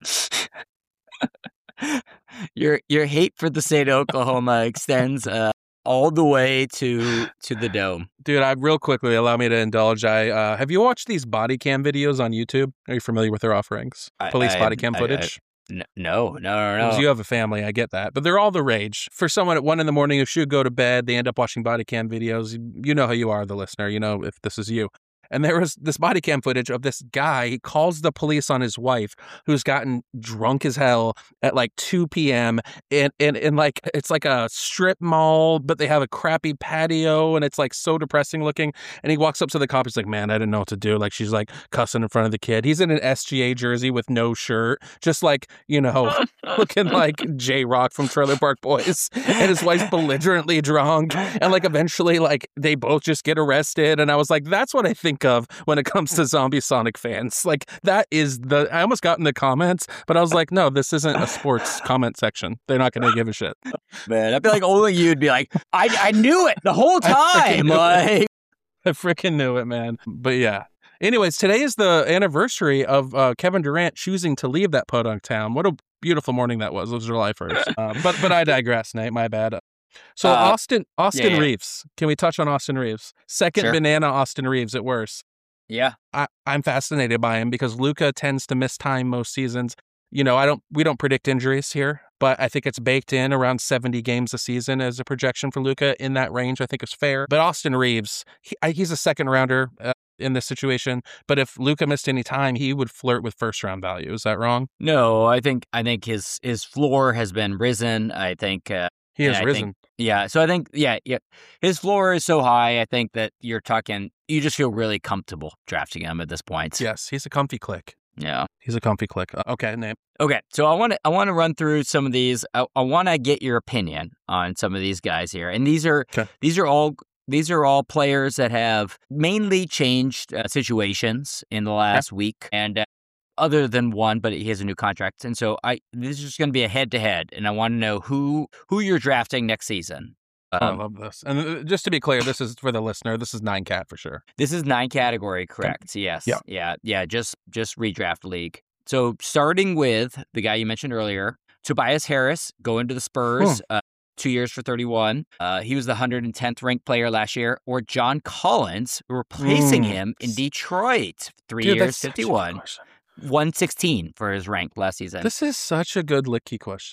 your your hate for the state of Oklahoma extends uh, all the way to to the dome. Dude, I real quickly, allow me to indulge. I uh, have you watched these body cam videos on YouTube? Are you familiar with their offerings? Police I, I, body cam footage? I, I, No, no, no, no. You have a family, I get that. But they're all the rage. For someone at one in the morning who should go to bed, they end up watching body cam videos. You know how you are, the listener. You know if this is you. And there was this body cam footage of this guy. He calls the police on his wife, who's gotten drunk as hell at like two p.m. And, and, and like, it's like a strip mall, but they have a crappy patio and it's like so depressing looking. And he walks up to the cop. He's like, man, I didn't know what to do. Like, she's like cussing in front of the kid. He's in an S G A jersey with no shirt, just like, you know, looking like J-Rock from Trailer Park Boys. And his wife's belligerently drunk. And like, eventually, like, they both just get arrested. And I was like, that's what I think of when it comes to Zombie Sonic fans. Like, that is the, I almost got in the comments, but I was like, no, this isn't a sports comment section. They're not going to give a shit. Man, I feel like only you'd be like, I I knew it the whole time. I like, I freaking knew it, man. But yeah. Anyways, today is the anniversary of uh, Kevin Durant choosing to leave that podunk town. What a beautiful morning that was. It was July first. Uh, but but I digress, Nate. My bad. So uh, Austin Austin yeah, yeah. Reeves. Can we touch on Austin Reeves? Second sure. banana Austin Reeves at worst. Yeah. I, I'm fascinated by him because Luka tends to miss time most seasons. You know, I don't we don't predict injuries here, but I think it's baked in around seventy games a season as a projection for Luka. In that range, I think is fair. But Austin Reeves, he, he's a second rounder uh, in this situation. But if Luka missed any time, he would flirt with first round value. Is that wrong? No, I think I think his his floor has been risen. I think uh, he has I risen. Think, yeah, so I think yeah, yeah, his floor is so high. I think that you're talking. You just feel really comfortable drafting him at this point. Yes, he's a comfy click. Yeah, he's a comfy click. Okay, name. Okay, so I want to I want to run through some of these. I, I want to get your opinion on some of these guys here, and these are okay. these are all these are all players that have mainly changed uh, situations in the last okay. week, and uh, other than one, but he has a new contract, and so I this is just going to be a head to head, and I want to know who who you're drafting next season. Um, oh, I love this. And just to be clear, this is for the listener. This is nine cat for sure. This is nine category, correct? Okay. Yes. Yeah. Yeah. Yeah. Just just redraft league. So starting with the guy you mentioned earlier, Tobias Harris, going to the Spurs, hmm. uh, two years for thirty-one. Uh, he was the one hundred tenth ranked player last year. Or John Collins, replacing mm. him in Detroit, three Dude, years, fifty-one. one sixteen for his rank last season. This is such a good Licky question.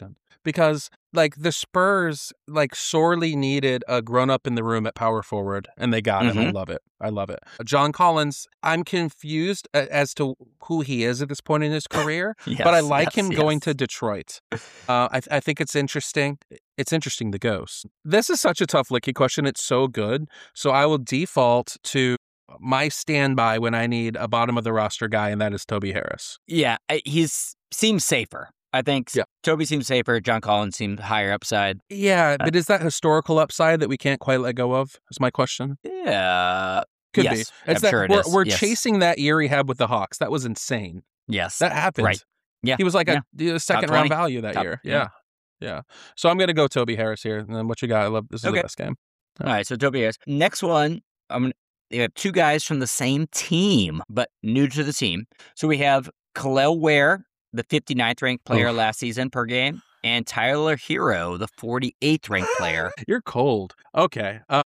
because like the Spurs like sorely needed a grown up in the room at power forward, and they got him. I Mhm. love it. I love it. John Collins, I'm confused a- as to who he is at this point in his career, but I Yes, like yes, him going yes. to Detroit. Uh, I, I think it's interesting. It's interesting the ghost. This is such a tough licky question. It's so good. So I will default to my standby when I need a bottom of the roster guy, and that is Toby Harris. Yeah, I- he's seems safer. I think Yeah. Toby seems safer. John Collins seems higher upside. Yeah, Uh, but is that historical upside that we can't quite let go of? Is my question. Yeah. Could yes, be. It's I'm that sure it we're, is. we're Yes. chasing that year he had with the Hawks. That was insane. Yes. That happened. Right. Yeah. He was like yeah. a, a second round twenty. value that Top- year. yeah. Yeah. Yeah. So I'm going to go Toby Harris here. And then what you got? I love this is Okay. the best game. All right, so Toby Harris. Next one, I'm gonna you have two guys from the same team, but new to the team. So we have Khalil Ware, the fifty-ninth ranked player Oof. last season per game, and Tyler Hero, the forty-eighth ranked player. You're cold. Okay. Uh,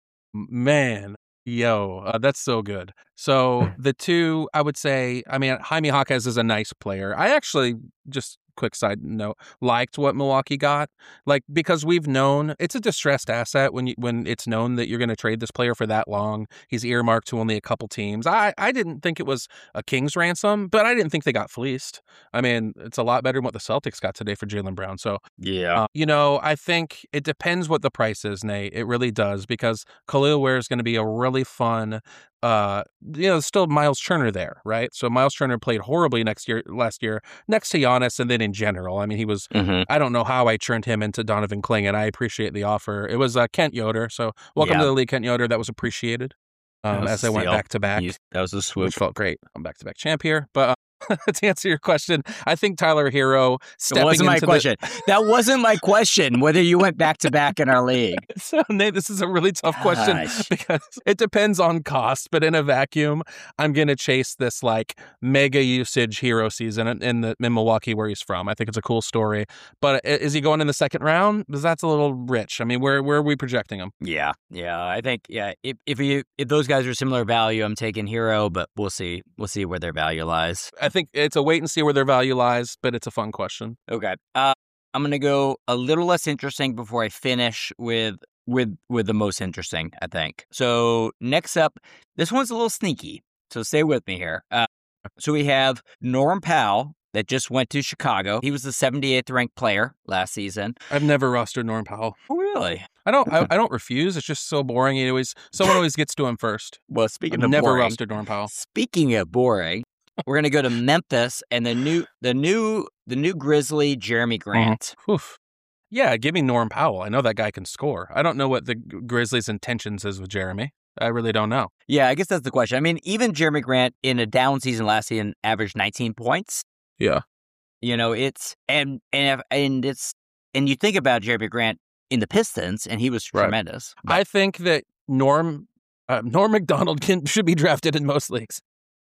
man. Yo, uh, that's so good. So the two, I would say, I mean, Jaime Jaquez is a nice player. I actually, just quick side note, liked what Milwaukee got. Like, because we've known it's a distressed asset when you, when it's known that you're going to trade this player for that long. He's earmarked to only a couple teams. I, I didn't think it was a king's ransom, but I didn't think they got fleeced. I mean, it's a lot better than what the Celtics got today for Jaylen Brown. So, Yeah. uh, you know, I think it depends what the price is, Nate. It really does, because Khalil Ware is going to be a really fun, uh, you know, still Miles Turner there, right? So Miles Turner played horribly next year, last year, next to Giannis, and then in general. I mean, he was, Mhm. I don't know how I turned him into Donovan Kling, and I appreciate the offer. It was uh, Kent Yoder. So welcome Yeah. to the league, Kent Yoder. That was appreciated That um, was as a I went steal. back to back, He's- That was a swoop. which felt great. I'm back to back champ here. But uh, to answer your question, I think Tyler Hero That stepping wasn't my into question. That wasn't my question, whether you went back to back in our league. the. So, Nate, this is a really tough question Gosh. because it depends on cost. But in a vacuum, I'm going to chase this like mega usage hero season in, in the in Milwaukee where he's from. I think it's a cool story. But i- is he going in the second round? Because that's a little rich. I mean, where where are we projecting him? Yeah, yeah. I think yeah. If if you if those guys are similar value, I'm taking Hero, but we'll see. We'll see where their value lies. I think it's a wait and see where their value lies, but it's a fun question. Okay. Uh, I'm gonna go a little less interesting before I finish with with with the most interesting. I think. So next up, this one's a little sneaky. So stay with me here. Uh, so we have Norm Powell that just went to Chicago. He was the seventy-eighth ranked player last season. I've never rostered Norm Powell. Oh, really? I don't. I, I don't refuse. It's just so boring. He always someone always gets to him first. Well, speaking I've of never boring, rostered Norm Powell. Speaking of boring, we're gonna go to Memphis and the new the new the new Grizzly Jeremy Grant. Oof. Yeah, give me Norm Powell. I know that guy can score. I don't know what the G- Grizzlies' intentions is with Jeremy. I really don't know. Yeah, I guess that's the question. I mean, even Jeremy Grant in a down season last season averaged nineteen points. Yeah. You know, it's and and if, and it's and you think about Jeremy Grant in the Pistons, and he was Right. tremendous. But I think that Norm uh, Norm Macdonald can, should be drafted in most leagues.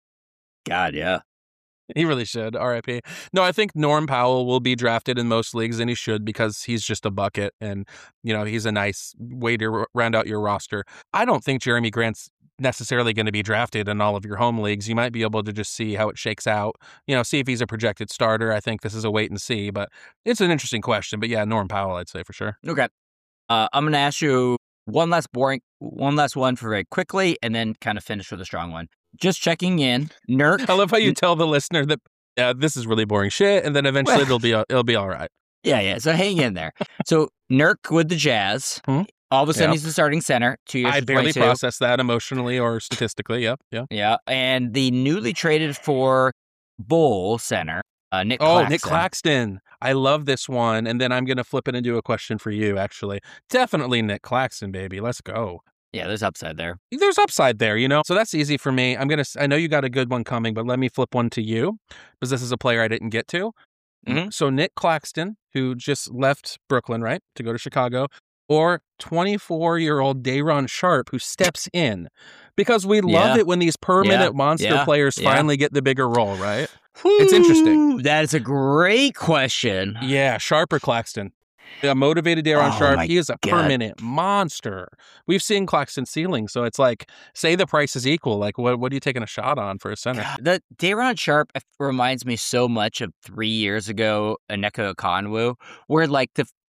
God, yeah, He really should. R I P. No, I think Norm Powell will be drafted in most leagues, and he should, because he's just a bucket, and you know he's a nice way to r- round out your roster. I don't think Jeremy Grant's necessarily going to be drafted in all of your home leagues. You might be able to just see how it shakes out. You know, see if he's a projected starter. I think this is a wait and see, but it's an interesting question. But yeah, Norm Powell, I'd say for sure. okay. Uh, I'm gonna ask you one last boring, one last one for very quickly, and then kind of finish with a strong one. Just checking in, Nurk. I love how you tell the listener that uh, this is really boring shit, and then eventually Well- it'll be it'll be all right. Yeah, yeah. So hang in there. So Nurk with the Jazz. Hmm? All of a sudden, Yeah. he's the starting center. Two years. I to barely twenty-two. process that emotionally or statistically. Yep, yeah. Yeah, and the newly traded for Bull center, uh, Nick. Oh, Claxton. Nick Claxton. I love this one. And then I'm going to flip it into a question for you, actually. Definitely Nick Claxton, baby. Let's go. Yeah, there's upside there. There's upside there, you know? So that's easy for me. I'm going to, I know you got a good one coming, but let me flip one to you because this is a player I didn't get to. Mhm. So Nick Claxton, who just left Brooklyn, right, to go to Chicago, or twenty-four-year-old Day'Ron Sharp, who steps in because we love Yeah. it when these per-minute Yeah. monster Yeah. players Yeah. finally get the bigger role, right? It's interesting. Whew, that is a great question. Yeah, Sharp or Claxton. A motivated Day'Ron Oh Sharp, my he is a God. per-minute monster. We've seen Claxton ceiling, so it's like, say the price is equal. Like, what what are you taking a shot on for a center? God, the Day'Ron Sharp reminds me so much of three years ago, Aneka Okonwu, where like the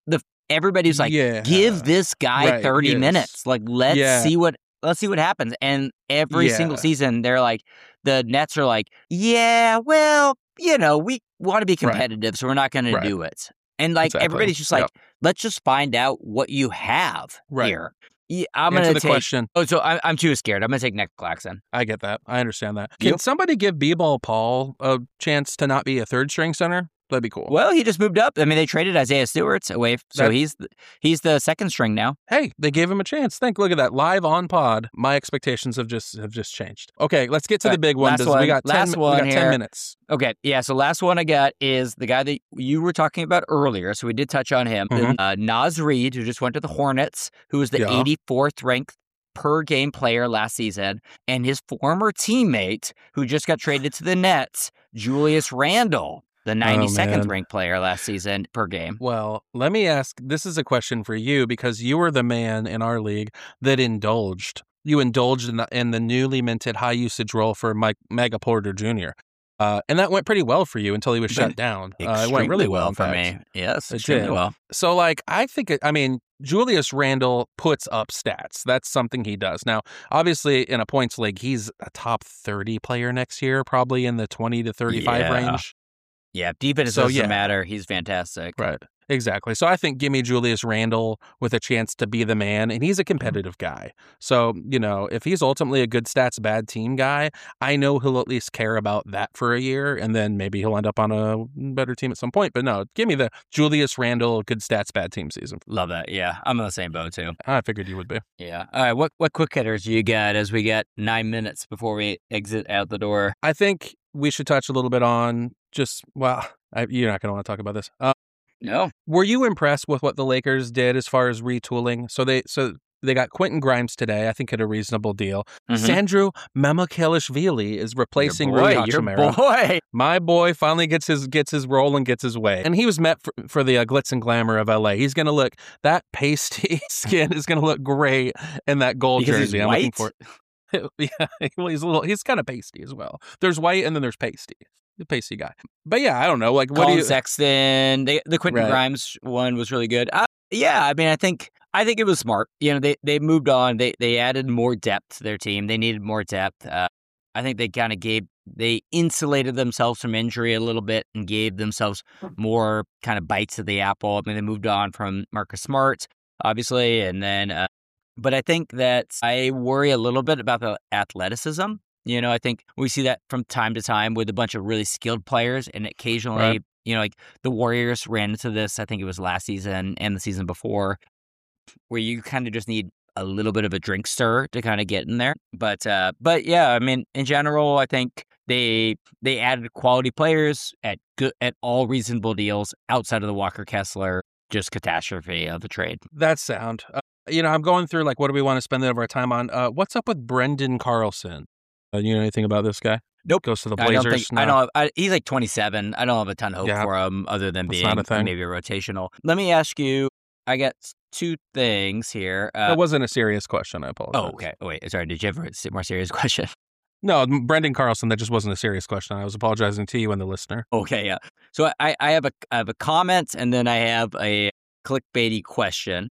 everybody's like, Yeah. give this guy Right, thirty yes. minutes. Like, let's Yeah. see what let's see what happens. And every Yeah. single season, they're like, the Nets are like, yeah, well, you know, we want to be competitive, right. so we're not going Right. to do it. And like exactly. everybody's just like, yep. let's just find out what you have right. here. Yeah, I'm Answer gonna the take. question. Oh, so I'm I'm too scared. I'm gonna take Nick Claxton. I get that. I understand that. Can Yep. somebody give B-Ball Paul a chance to not be a third string center? That'd be cool. Well, he just moved up. I mean, they traded Isaiah Stewart away, so That- he's the, he's the second string now. Hey, they gave him a chance. Think, look at that, live on pod. My expectations have just have just changed. Okay, let's get to All the right, big one. last Does- one, We got ten. last one we got ten here. minutes. Okay, yeah. So last one I got is the guy that you were talking about earlier. So we did touch on him, Mhm. uh, Naz Reid, who just went to the Hornets, who was the Yeah. eighty-fourth ranked per game player last season, and his former teammate, who just got traded to the Nets, Julius Randle, the ninety-second man. ranked player last season per game. Well, let me ask. This is a question for you because you were the man in our league that indulged. You indulged in the, in the newly minted high usage role for Mike Mega Porter Junior Uh, and that went pretty well for you until he was shut Went down. Uh, it Extremely went really well well in for fact. me. Yes, It extremely did. well. So, like, I think, it, I mean, Julius Randle puts up stats. That's something he does. Now, obviously, in a points league, he's a top thirty player next year, probably in the twenty to thirty-five Yeah. range. Yeah, defense So, doesn't yeah. matter. He's fantastic. Right. Exactly. So I think give me Julius Randle with a chance to be the man, and he's a competitive guy. So, you know, if he's ultimately a good stats, bad team guy, I know he'll at least care about that for a year, and then maybe he'll end up on a better team at some point. But no, give me the Julius Randle, good stats, bad team season. Love that. Yeah, I'm on the same boat too. I figured you would be. Yeah. All right. What what quick hitters do you got as we get nine minutes before we exit out the door? I think we should touch a little bit on just, well, I, you're not going to want to talk about this. Uh, No. Were you impressed with what the Lakers did as far as retooling? So they so they got Quentin Grimes today, I think at a reasonable deal. Mhm. Sandro Mamukelashvili is replacing your boy, Rui your Hachimura. boy. My boy finally gets his gets his role and gets his way. And he was met for, for the uh, glitz and glamour of L A. He's going to look, that pasty skin is going to look great in that gold Because he's jersey. I'm looking white? for it. Yeah, well, he's a little, he's kind of pasty as well. There's white and then there's pasty. The pasty guy. But yeah, I don't know. Like, what Colin do you... Sexton, they, the Quentin Right. Grimes one was really good. Uh, yeah, I mean, I think I think it was smart. You know, they they moved on. They they added more depth to their team. They needed more depth. Uh, I think they kind of gave they insulated themselves from injury a little bit and gave themselves more kind of bites of the apple. I mean, they moved on from Marcus Smart, obviously, and then. Uh, but I think that I worry a little bit about the athleticism. You know, I think we see that from time to time with a bunch of really skilled players, and occasionally, Right. you know, like the Warriors ran into this. I think it was last season and the season before, where you kind of just need a little bit of a drink stir to kind of get in there. But, uh, but yeah, I mean, in general, I think they they added quality players at good at all reasonable deals outside of the Walker Kessler just catastrophe of the trade. That's sound. Uh, you know, I'm going through like, what do we want to spend our time on? Uh, what's up with Brendan Carlson? Uh, you know anything about this guy? Nope. Goes to the I Blazers. don't think now. I don't. I, he's like twenty-seven. I don't have a ton of hope Yeah. for him, other than That's being not a thing. maybe rotational. Let me ask you. I got two things here. Uh, That wasn't a serious question. I apologize. oh, okay. Oh, wait. Sorry. Did you have a more serious question? No, Brendan Carlson. That just wasn't a serious question. I was apologizing to you and the listener. Okay. Yeah. So I, I have a I have a comment, and then I have a clickbaity question.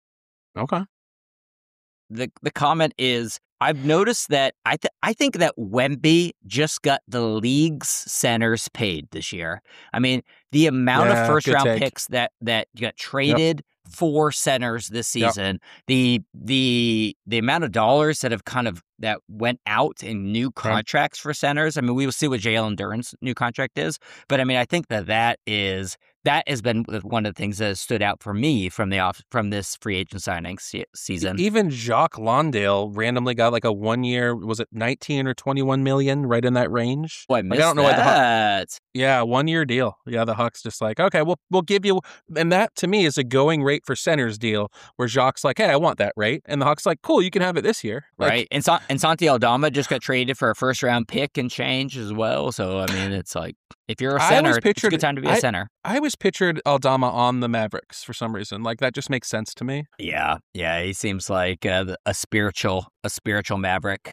Okay. The the comment is, I've noticed that I th- I think that Wemby just got the league's centers paid this year. I mean, the amount Yeah, of first good round take. picks that that got traded for centers this Yep. season, the the the amount of dollars that have kind of that went out in new contracts for centers. I mean, we will see what Jalen Duren's new contract is, but I mean, I think that that is that has been one of the things that has stood out for me from the off from this free agent signing se- season. Even Jacques Londale randomly got like a one year, was it nineteen or twenty-one million, right in that range? Oh, I Like, missed I don't know why the Hawks, that. yeah, one year deal. Yeah, the Hawks just like, okay, we'll we'll give you, and that to me is a going rate for centers deal where Jacques like, hey, I want that rate, and the Hawks like, cool, you can have it this year, like, Right. And, Sa- and Santi Aldama just got traded for a first round pick and change as well. So, I mean, it's like, if you're a I center, always it's a pictured- good time to be I- a center. I always pictured Aldama on the Mavericks for some reason. Like that just makes sense to me. Yeah. Yeah. He seems like uh, a spiritual, a spiritual maverick.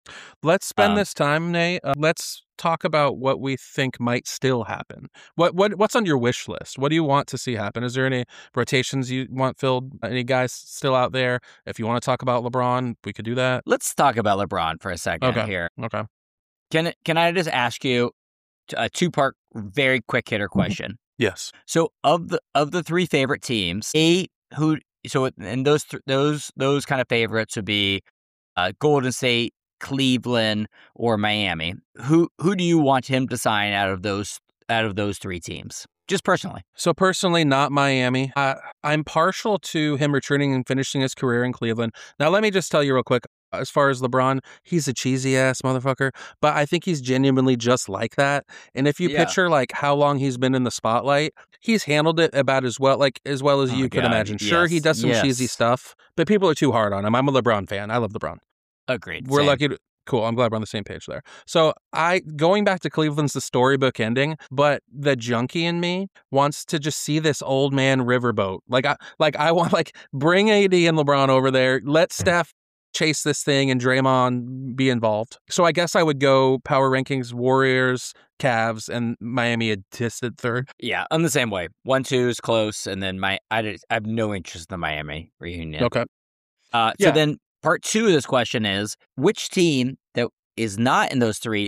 Let's spend Um, this time, Nate. Uh, let's talk about what we think might still happen. What what what's on your wish list? What do you want to see happen? Is there any rotations you want filled? Any guys still out there? If you want to talk about LeBron, we could do that. let's talk about LeBron for a second Okay. here. Okay. Can can I just ask you a two part, very quick hitter question? Yes. So of the of the three favorite teams, a who so and those th- those those kind of favorites would be uh, Golden State, Cleveland, or Miami. Who who do you want him to sign out of those out of those three teams? Just personally. So personally, not Miami. Uh, I'm partial to him returning and finishing his career in Cleveland. Now, let me just tell you real quick. As far as LeBron, he's a cheesy ass motherfucker, but I think he's genuinely just like that. And if you Yeah. picture like how long he's been in the spotlight, he's handled it about as well, like as well as Oh you my could God, imagine. Sure, he yes, does some yes. cheesy stuff, but people are too hard on him. I'm a LeBron fan. I love LeBron. Agreed. We're Same. lucky to. Cool. I'm glad we're on the same page there. So I going back to Cleveland's the storybook ending, but the junkie in me wants to just see this old man riverboat. Like I like I want like bring A D and LeBron over there. Let Steph chase this thing and Draymond be involved. So I guess I would go power rankings: Warriors, Cavs, and Miami a distant third. Yeah, I'm the same way. One two is close, and then my I, did, I have no interest in the Miami reunion. Okay. Uh, Yeah. So then part two of this question is, which team that is not in those three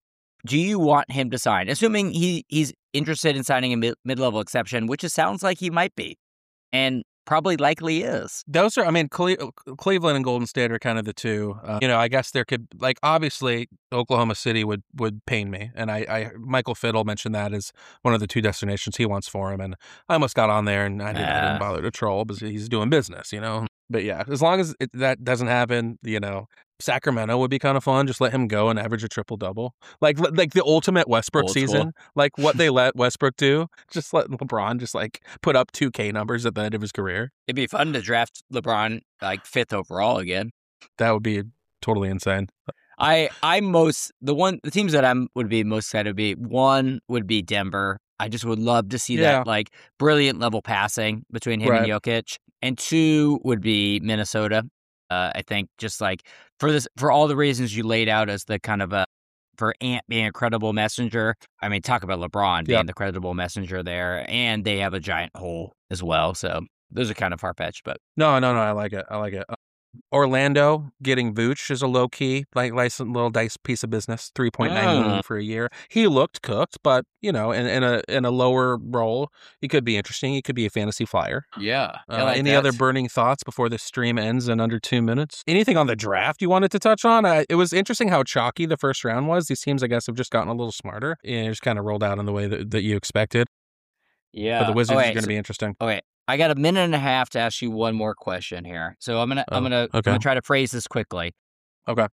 do you want him to sign? Assuming he, he's interested in signing a mid, mid-level exception, which it sounds like he might be, and probably likely is. Those are, I mean, Cle- Cleveland and Golden State are kind of the two. Uh, you know, I guess there could, like, obviously, Oklahoma City would, would pain me. And I, I, Michael Fiddle mentioned that as one of the two destinations he wants for him. And I almost got on there and I didn't, I didn't Ah. bother to troll because he's doing business, you know? But yeah, as long as it, that doesn't happen, you know, Sacramento would be kind of fun. Just let him go and average a triple double, like like the ultimate Westbrook Old school. season, like what they let Westbrook do. Just let LeBron just like put up two K numbers at the end of his career. It'd be fun to draft LeBron like fifth overall again. That would be totally insane. I I most the one the teams that I'm would be most excited to be one would be Denver. I just would love to see Yeah. that like brilliant level passing between him Right. and Jokic. And two would be Minnesota. Uh, I think just like for this for all the reasons you laid out as the kind of a for Ant being a credible messenger. I mean, talk about LeBron being Yep. the credible messenger there, and they have a giant hole as well. So those are kind of far fetched, but No, no, no. I like it. I like it. Uh, Orlando getting Vooch is a low key, like, nice little dice piece of business. Three point nine million Mm. for a year. He looked cooked, but you know, in, in a in a lower role, he could be interesting. He could be a fantasy flyer. yeah. Uh, any other burning thoughts before the stream ends in under two minutes? Anything on the draft you wanted to touch on? I, it was interesting how chalky the first round was. These teams, I guess, have just gotten a little smarter and just kind of rolled out in the way that, that you expected. yeah. But the Wizards Oh, is wait, going to so- be interesting. Okay, I got a minute and a half to ask you one more question here. So I'm gonna I'm Oh, gonna I'm okay. gonna try to phrase this quickly. Okay.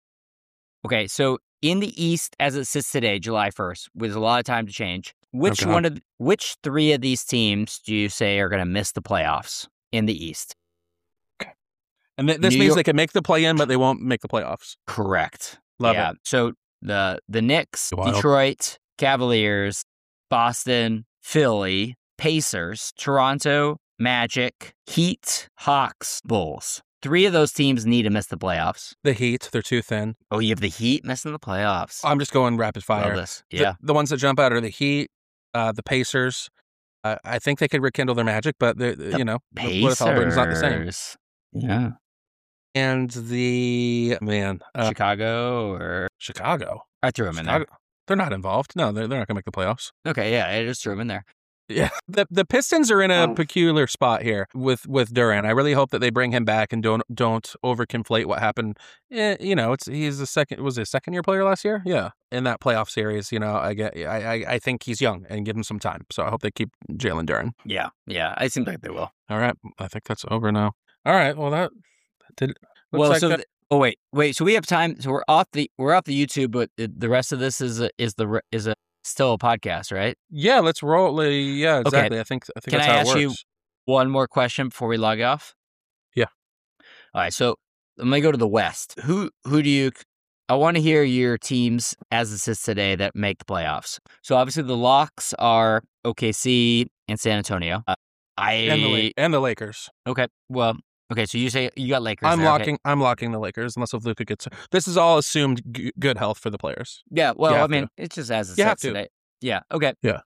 Okay, so in the East as it sits today, July first, with a lot of time to change, which Okay. one of which three of these teams do you say are gonna miss the playoffs in the East? And th- this New means York- they can make the play in, but they won't make the playoffs. Correct. Love yeah. it. So the the Knicks, Wild. Detroit, Cavaliers, Boston, Philly, Pacers, Toronto, Magic, Heat, Hawks, Bulls. Three of those teams need to miss the playoffs. The Heat, they're too thin. Oh, you have the Heat missing the playoffs. I'm just going rapid Love fire. this. The- Yeah. The, ones that jump out are the Heat, uh, the Pacers. Uh, I think they could rekindle their magic, but they're, you know, Pacers. what if Halliburton's not the same? Yeah. And the man, uh, Chicago or Chicago. I threw them in Chicago. They're not involved. No, they're, they're not going to make the playoffs. there. Okay, yeah, I just threw them in there. Yeah, the the Pistons are in a Oh. peculiar spot here with with Durant. I really hope that they bring him back and don't don't overconflate what happened. Eh, you know, it's he's a second was he a second year player last year. Yeah, in that playoff series, you know, I get I I, I think he's young and give him some time. So I hope they keep Jalen Duren. Yeah, yeah, it seems like they will. All right, I think that's over now. All right, well that, that did. Looks well, like so that- th- oh wait, wait. So we have time. So we're off the we're off the YouTube, but the the rest of this is a, is the re- is a still a podcast, right? yeah, let's roll. uh, Yeah, exactly. I think I think Can that's I how ask it you works. one more question before we log off? Yeah. All right. So let me go to the West. Who who do you? I want to hear your teams as it sits today that make the playoffs. So obviously the locks are O K C and San Antonio. Uh, I And the, La- and the Lakers. okay. Well, Okay, so you say you got Lakers. I'm there, locking. Okay. I'm locking the Lakers unless if Luka gets. This is all assumed g- good health for the players. Yeah, well, I have mean, to. it's just as it You have sets to. today. Yeah, okay. Yeah.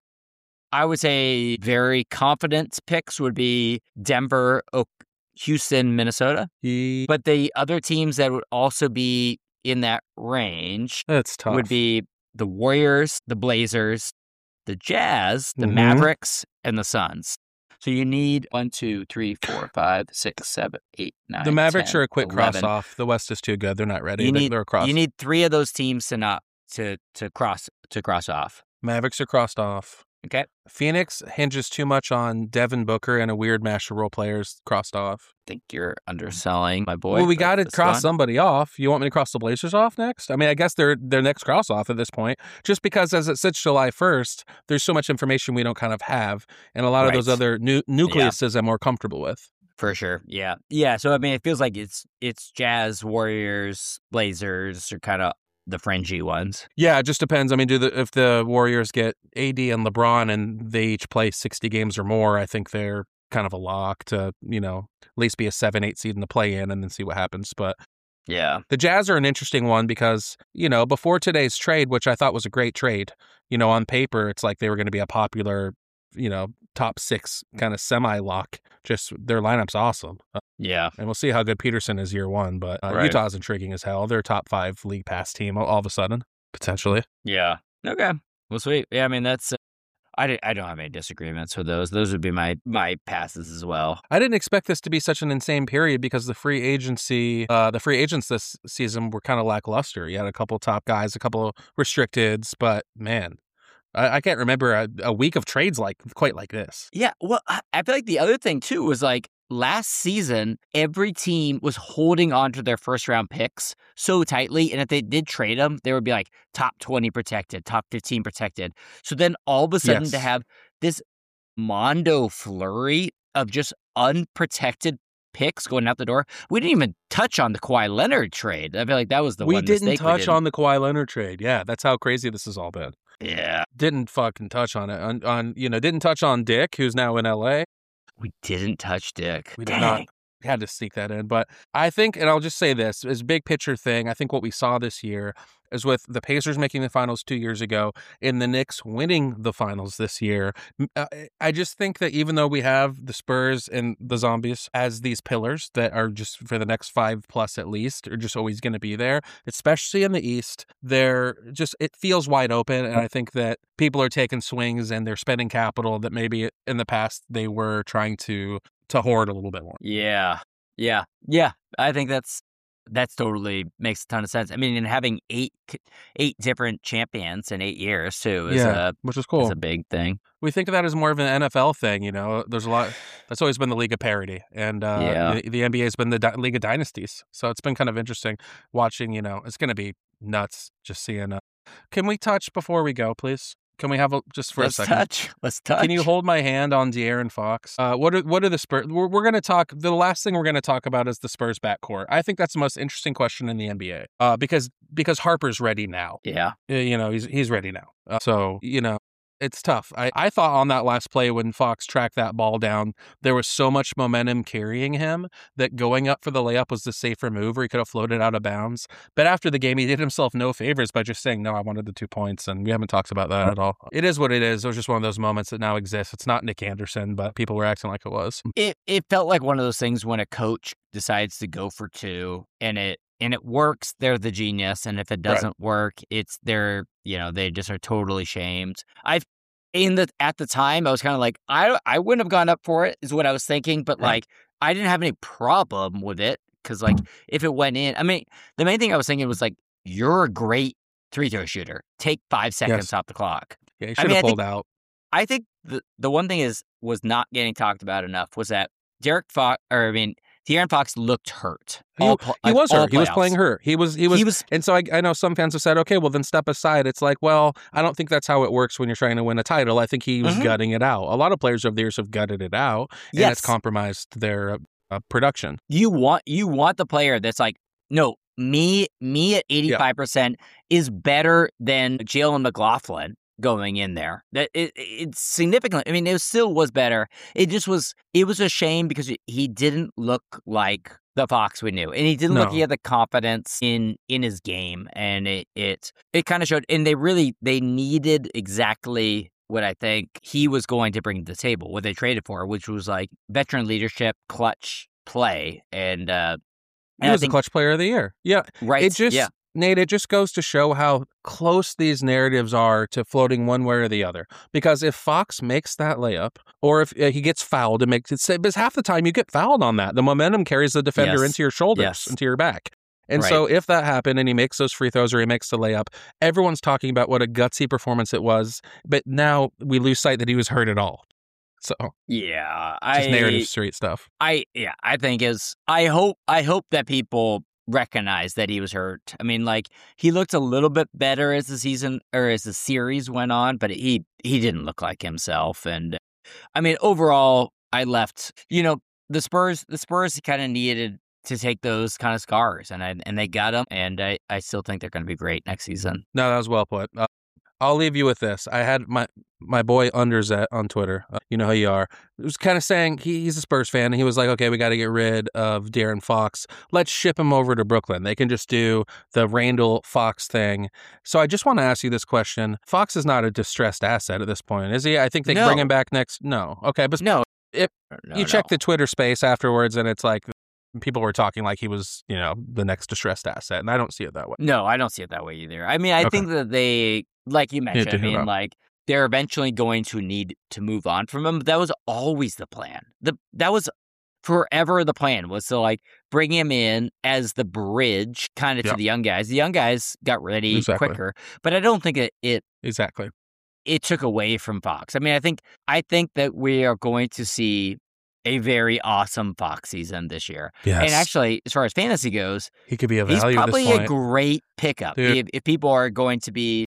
I would say very confident picks would be Denver, Oak, Houston, Minnesota. Ye- But the other teams that would also be in that range That's tough. would be the Warriors, the Blazers, the Jazz, the Mhm. Mavericks, and the Suns. So you need one, two, three, four, five, six, seven, eight, nine. the Mavericks ten, are a quick eleven. cross off. The West is too good. They're not ready. You They- need They're a cross. you need three of those teams to not to to cross to cross off. Mavericks are crossed off. Okay. Phoenix hinges too much on Devin Booker and a weird master role players crossed off. I think you're underselling my boy. well, we but got to that's cross fine. somebody off. You want me to cross the Blazers off next? I mean, I guess they're their next cross off at this point, just because as it sits July first, there's so much information we don't kind of have, and a lot of those Right. other nu- nucleuses I'm more comfortable with. For sure. Yeah. Yeah. So I mean it feels like it's it's Jazz, Warriors, Blazers are kind of the fringy ones. Yeah, it just depends. I mean, do the if the Warriors get A D and LeBron and they each play sixty games or more, I think they're kind of a lock to, you know, at least be a seven, eight seed in the play in and then see what happens. But Yeah. the Jazz are an interesting one because, you know, before today's trade, which I thought was a great trade, you know, on paper, it's like they were going to be a popular, you know, top six kind of semi lock. Just their lineup's awesome. Uh, Yeah. and we'll see how good Peterson is year one. But uh, Right. Utah's intriguing as hell. They're a top five league pass team all, all of a sudden, potentially. Yeah. Okay. Well, sweet. Yeah. I mean that's. Uh, I, di- I don't have any disagreements with those. Those would be my my passes as well. I didn't expect this to be such an insane period because the free agency, uh, the free agents this season were kind of lackluster. You had a couple top guys, a couple of restricteds, but man, I, I can't remember a, a week of trades like quite like this. Yeah. Well, I I feel like the other thing too was like last season, every team was holding on to their first round picks so tightly. And if they did trade them, they would be like top twenty protected, top fifteen protected. So then all of a sudden Yes. to have this Mondo flurry of just unprotected picks going out the door. We didn't even touch on the Kawhi Leonard trade. I feel like that was the we one didn't mistake we touch didn't. on the Kawhi Leonard trade. Yeah, that's how crazy this has all been. Yeah. Didn't fucking touch on it. On, on you know, didn't touch on Dick, who's now in L A. We didn't touch Dick. We did Dang. not. We had to sneak that in. But I think, and I'll just say this, is big picture thing. I think what we saw this year is with the Pacers making the finals two years ago and the Knicks winning the finals this year. m- uh, I just think that even though we have the Spurs and the Zombies as these pillars that are just for the next five plus at least, are just always going to be there, especially in the East, they're just, it feels wide open. And I think that people are taking swings and they're spending capital that maybe in the past they were trying to to hoard a little bit more. Yeah. Yeah. Yeah. I think that's that's totally makes a ton of sense. I mean, and having eight eight different champions in eight years too is Yeah, a which is is cool. a big thing. We think of that as more of an N F L thing, you know. There's a lot. That's always been the league of parity, and uh, Yeah. the, the N B A has been the di- league of dynasties. So it's been kind of interesting watching. You know, it's going to be nuts just seeing. Uh, can we touch before we go, please? Can we have a just for Let's a second? touch. Let's touch. Can you hold my hand on De'Aaron Fox? Uh, what are what are the Spurs? We're, we're going to talk. The last thing we're going to talk about is the Spurs backcourt. I think that's the most interesting question in the N B A uh, because because Harper's ready now. Yeah. Uh, You know, he's he's ready now. Uh, so you know, it's tough. I, I thought on that last play when Fox tracked that ball down, there was so much momentum carrying him that going up for the layup was the safer move, or he could have floated out of bounds. But after the game, he did himself no favors by just saying, no, I wanted the two points. And we haven't talked about that at all. It is what it is. It was just one of those moments that now exists. It's not Nick Anderson, but people were acting like it was. It it felt like one of those things when a coach decides to go for two and it and it works, they're the genius. And if it Right. doesn't work, it's they're you know, they just are totally shamed. I've in the at the time I was kind of like, I I wouldn't have gone up for it, is what I was thinking, but Right. like I didn't have any problem with it because like if it went in, I mean, the main thing I was thinking was like, you're a great three throw shooter. Take five seconds Yes. off the clock. Yeah, he I should mean, have I pulled think- out. I think the the one thing is was not getting talked about enough was that Derek Fox, or I mean, De'Aaron Fox looked hurt. He, all pl- he like, was all hurt. He was playoffs. playing hurt. He was he was He was And so I, I know some fans have said, okay, well, then step aside. It's like, well, I don't think that's how it works when you're trying to win a title. I think he was Mhm. gutting it out. A lot of players over the years have gutted it out, and yes. it's compromised their uh, production. You want you want the player that's like, no, me me at eighty five percent is better than Jalen McLaughlin going in there. That it, it's significantly. I mean, it still was better. It just was. It was a shame because he didn't look like the Fox we knew, and he didn't No. look. He had the confidence in in his game, and it it it kind of showed. And they really they needed exactly what I think he was going to bring to the table, what they traded for, which was like veteran leadership, clutch play, and uh, He and was I think, the clutch player of the year. Yeah. right? It just, yeah. Nate, it just goes to show how close these narratives are to floating one way or the other. Because if Fox makes that layup, or if uh, he gets fouled and makes it, because half the time you get fouled on that, the momentum carries the defender Yes. into your shoulders, Yes. into your back. And Right. so if that happened and he makes those free throws or he makes the layup, everyone's talking about what a gutsy performance it was. But now we lose sight that he was hurt at all. So Yeah, just I narrative street stuff. I yeah, I think is I hope I hope that people recognize that he was hurt. I mean, like he looked a little bit better as the season or as the series went on, but he he didn't look like himself. And I mean, overall, I left. You know, the Spurs the Spurs kind of needed to take those kind of scars, and I and they got them. And I I still think they're going to be great next season. No, that was well put. Uh, I'll leave you with this. I had my my boy Underzet on Twitter. Uh, you know who you are. He was kind of saying he, he's a Spurs fan, and he was like, "Okay, we got to get rid of De'Aaron Fox. Let's ship him over to Brooklyn. They can just do the Randall Fox thing." So I just want to ask you this question: Fox is not a distressed asset at this point, is he? I think they can No. bring him back next. No, okay, but No, if no, you no. check the Twitter space afterwards, and it's like people were talking like he was, you know, the next distressed asset, and I don't see it that way. No, I don't see it that way either. I mean, I Okay. think that they, like you mentioned, to I hear mean, about. like they're eventually going to need to move on from him. But that was always the plan. The that was forever the plan was to like bring him in as the bridge, kind of Yeah. to the young guys. The young guys got ready Exactly. quicker, but I don't think it, it Exactly. it took away from Fox. I mean, I think I think that we are going to see a very awesome Fox season this year. Yes. And actually, as far as fantasy goes, he could be a he's value at probably this a point. great pickup Dude. if, if people are going to be,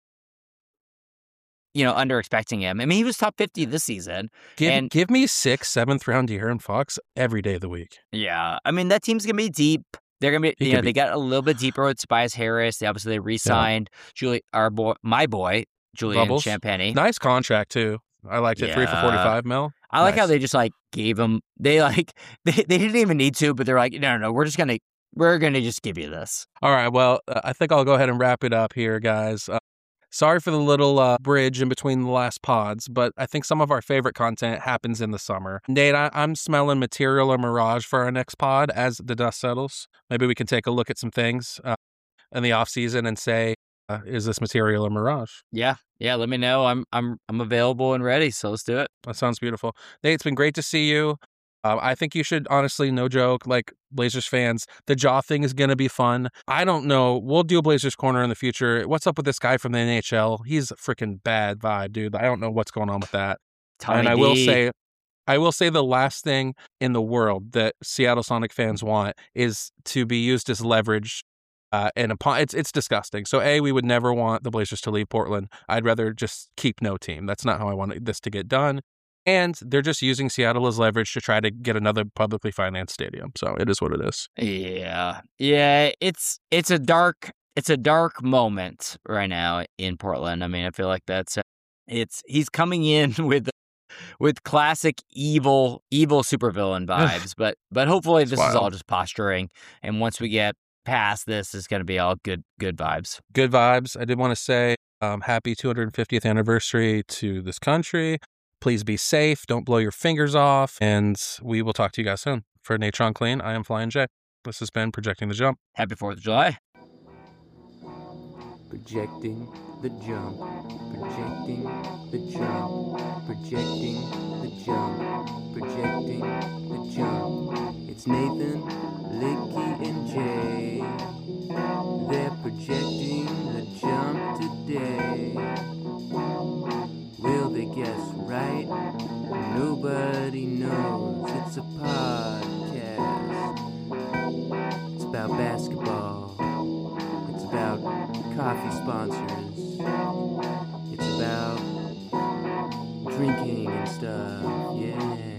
you know, under expecting him. I mean, he was top fifty this season. Give, and- give me sixth, seventh round De'Aaron Fox every day of the week. Yeah, I mean that team's gonna be deep. They're gonna be, He you could know, be. they got a little bit deeper with Tobias Harris. They obviously they re-signed Julie, our boy, my boy, Julian Bubbles. Champagny. Nice contract too. I liked it. Three for Yeah. forty-five mil. I like how Nice. they just like gave him. They like they, they didn't even need to, but they're like, no, no, no, we're just gonna we're gonna just give you this. All right. Well, uh, I think I'll go ahead and wrap it up here, guys. Uh, sorry for the little uh, bridge in between the last pods, but I think some of our favorite content happens in the summer. Nate, I- I'm smelling material or mirage for our next pod as the dust settles. Maybe we can take a look at some things uh, in the off season and say, uh, is this material or mirage? Yeah, yeah. Let me know. I'm I'm I'm available and ready. So let's do it. That sounds beautiful. Nate, it's been great to see you. Uh, I think you should, honestly, no joke, like Blazers fans, the jaw thing is going to be fun. I don't know. We'll do a Blazers Corner in the future. What's up with this guy from the N H L? He's a freaking bad vibe, dude. I don't know what's going on with that. Tommy and I D. will say, I will say the last thing in the world that Seattle Sonic fans want is to be used as leverage. Uh, and upon, it's it's disgusting. So, A, we would never want the Blazers to leave Portland. I'd rather just keep no team. That's not how I want this to get done. And they're just using Seattle as leverage to try to get another publicly financed stadium. So it is what it is. Yeah, yeah. It's it's a dark it's a dark moment right now in Portland. I mean, I feel like that's uh, it's he's coming in with with classic evil evil supervillain vibes. but but hopefully this is wild. all just posturing. And once we get past this, it's going to be all good good vibes. Good vibes. I did want to say um, happy two hundred fiftieth anniversary to this country. Please be safe. Don't blow your fingers off. And we will talk to you guys soon. For Natron Clean, I am Flying J. This has been Projecting the Jump. Happy Fourth of July. Projecting the jump, projecting the jump, projecting the jump, projecting the jump. It's Nathan, Licky, and Jay. They're projecting the jump today. Will they guess right? Nobody knows. It's a podcast. It's about basketball. It's about coffee sponsors. It's about drinking and stuff. Yeah.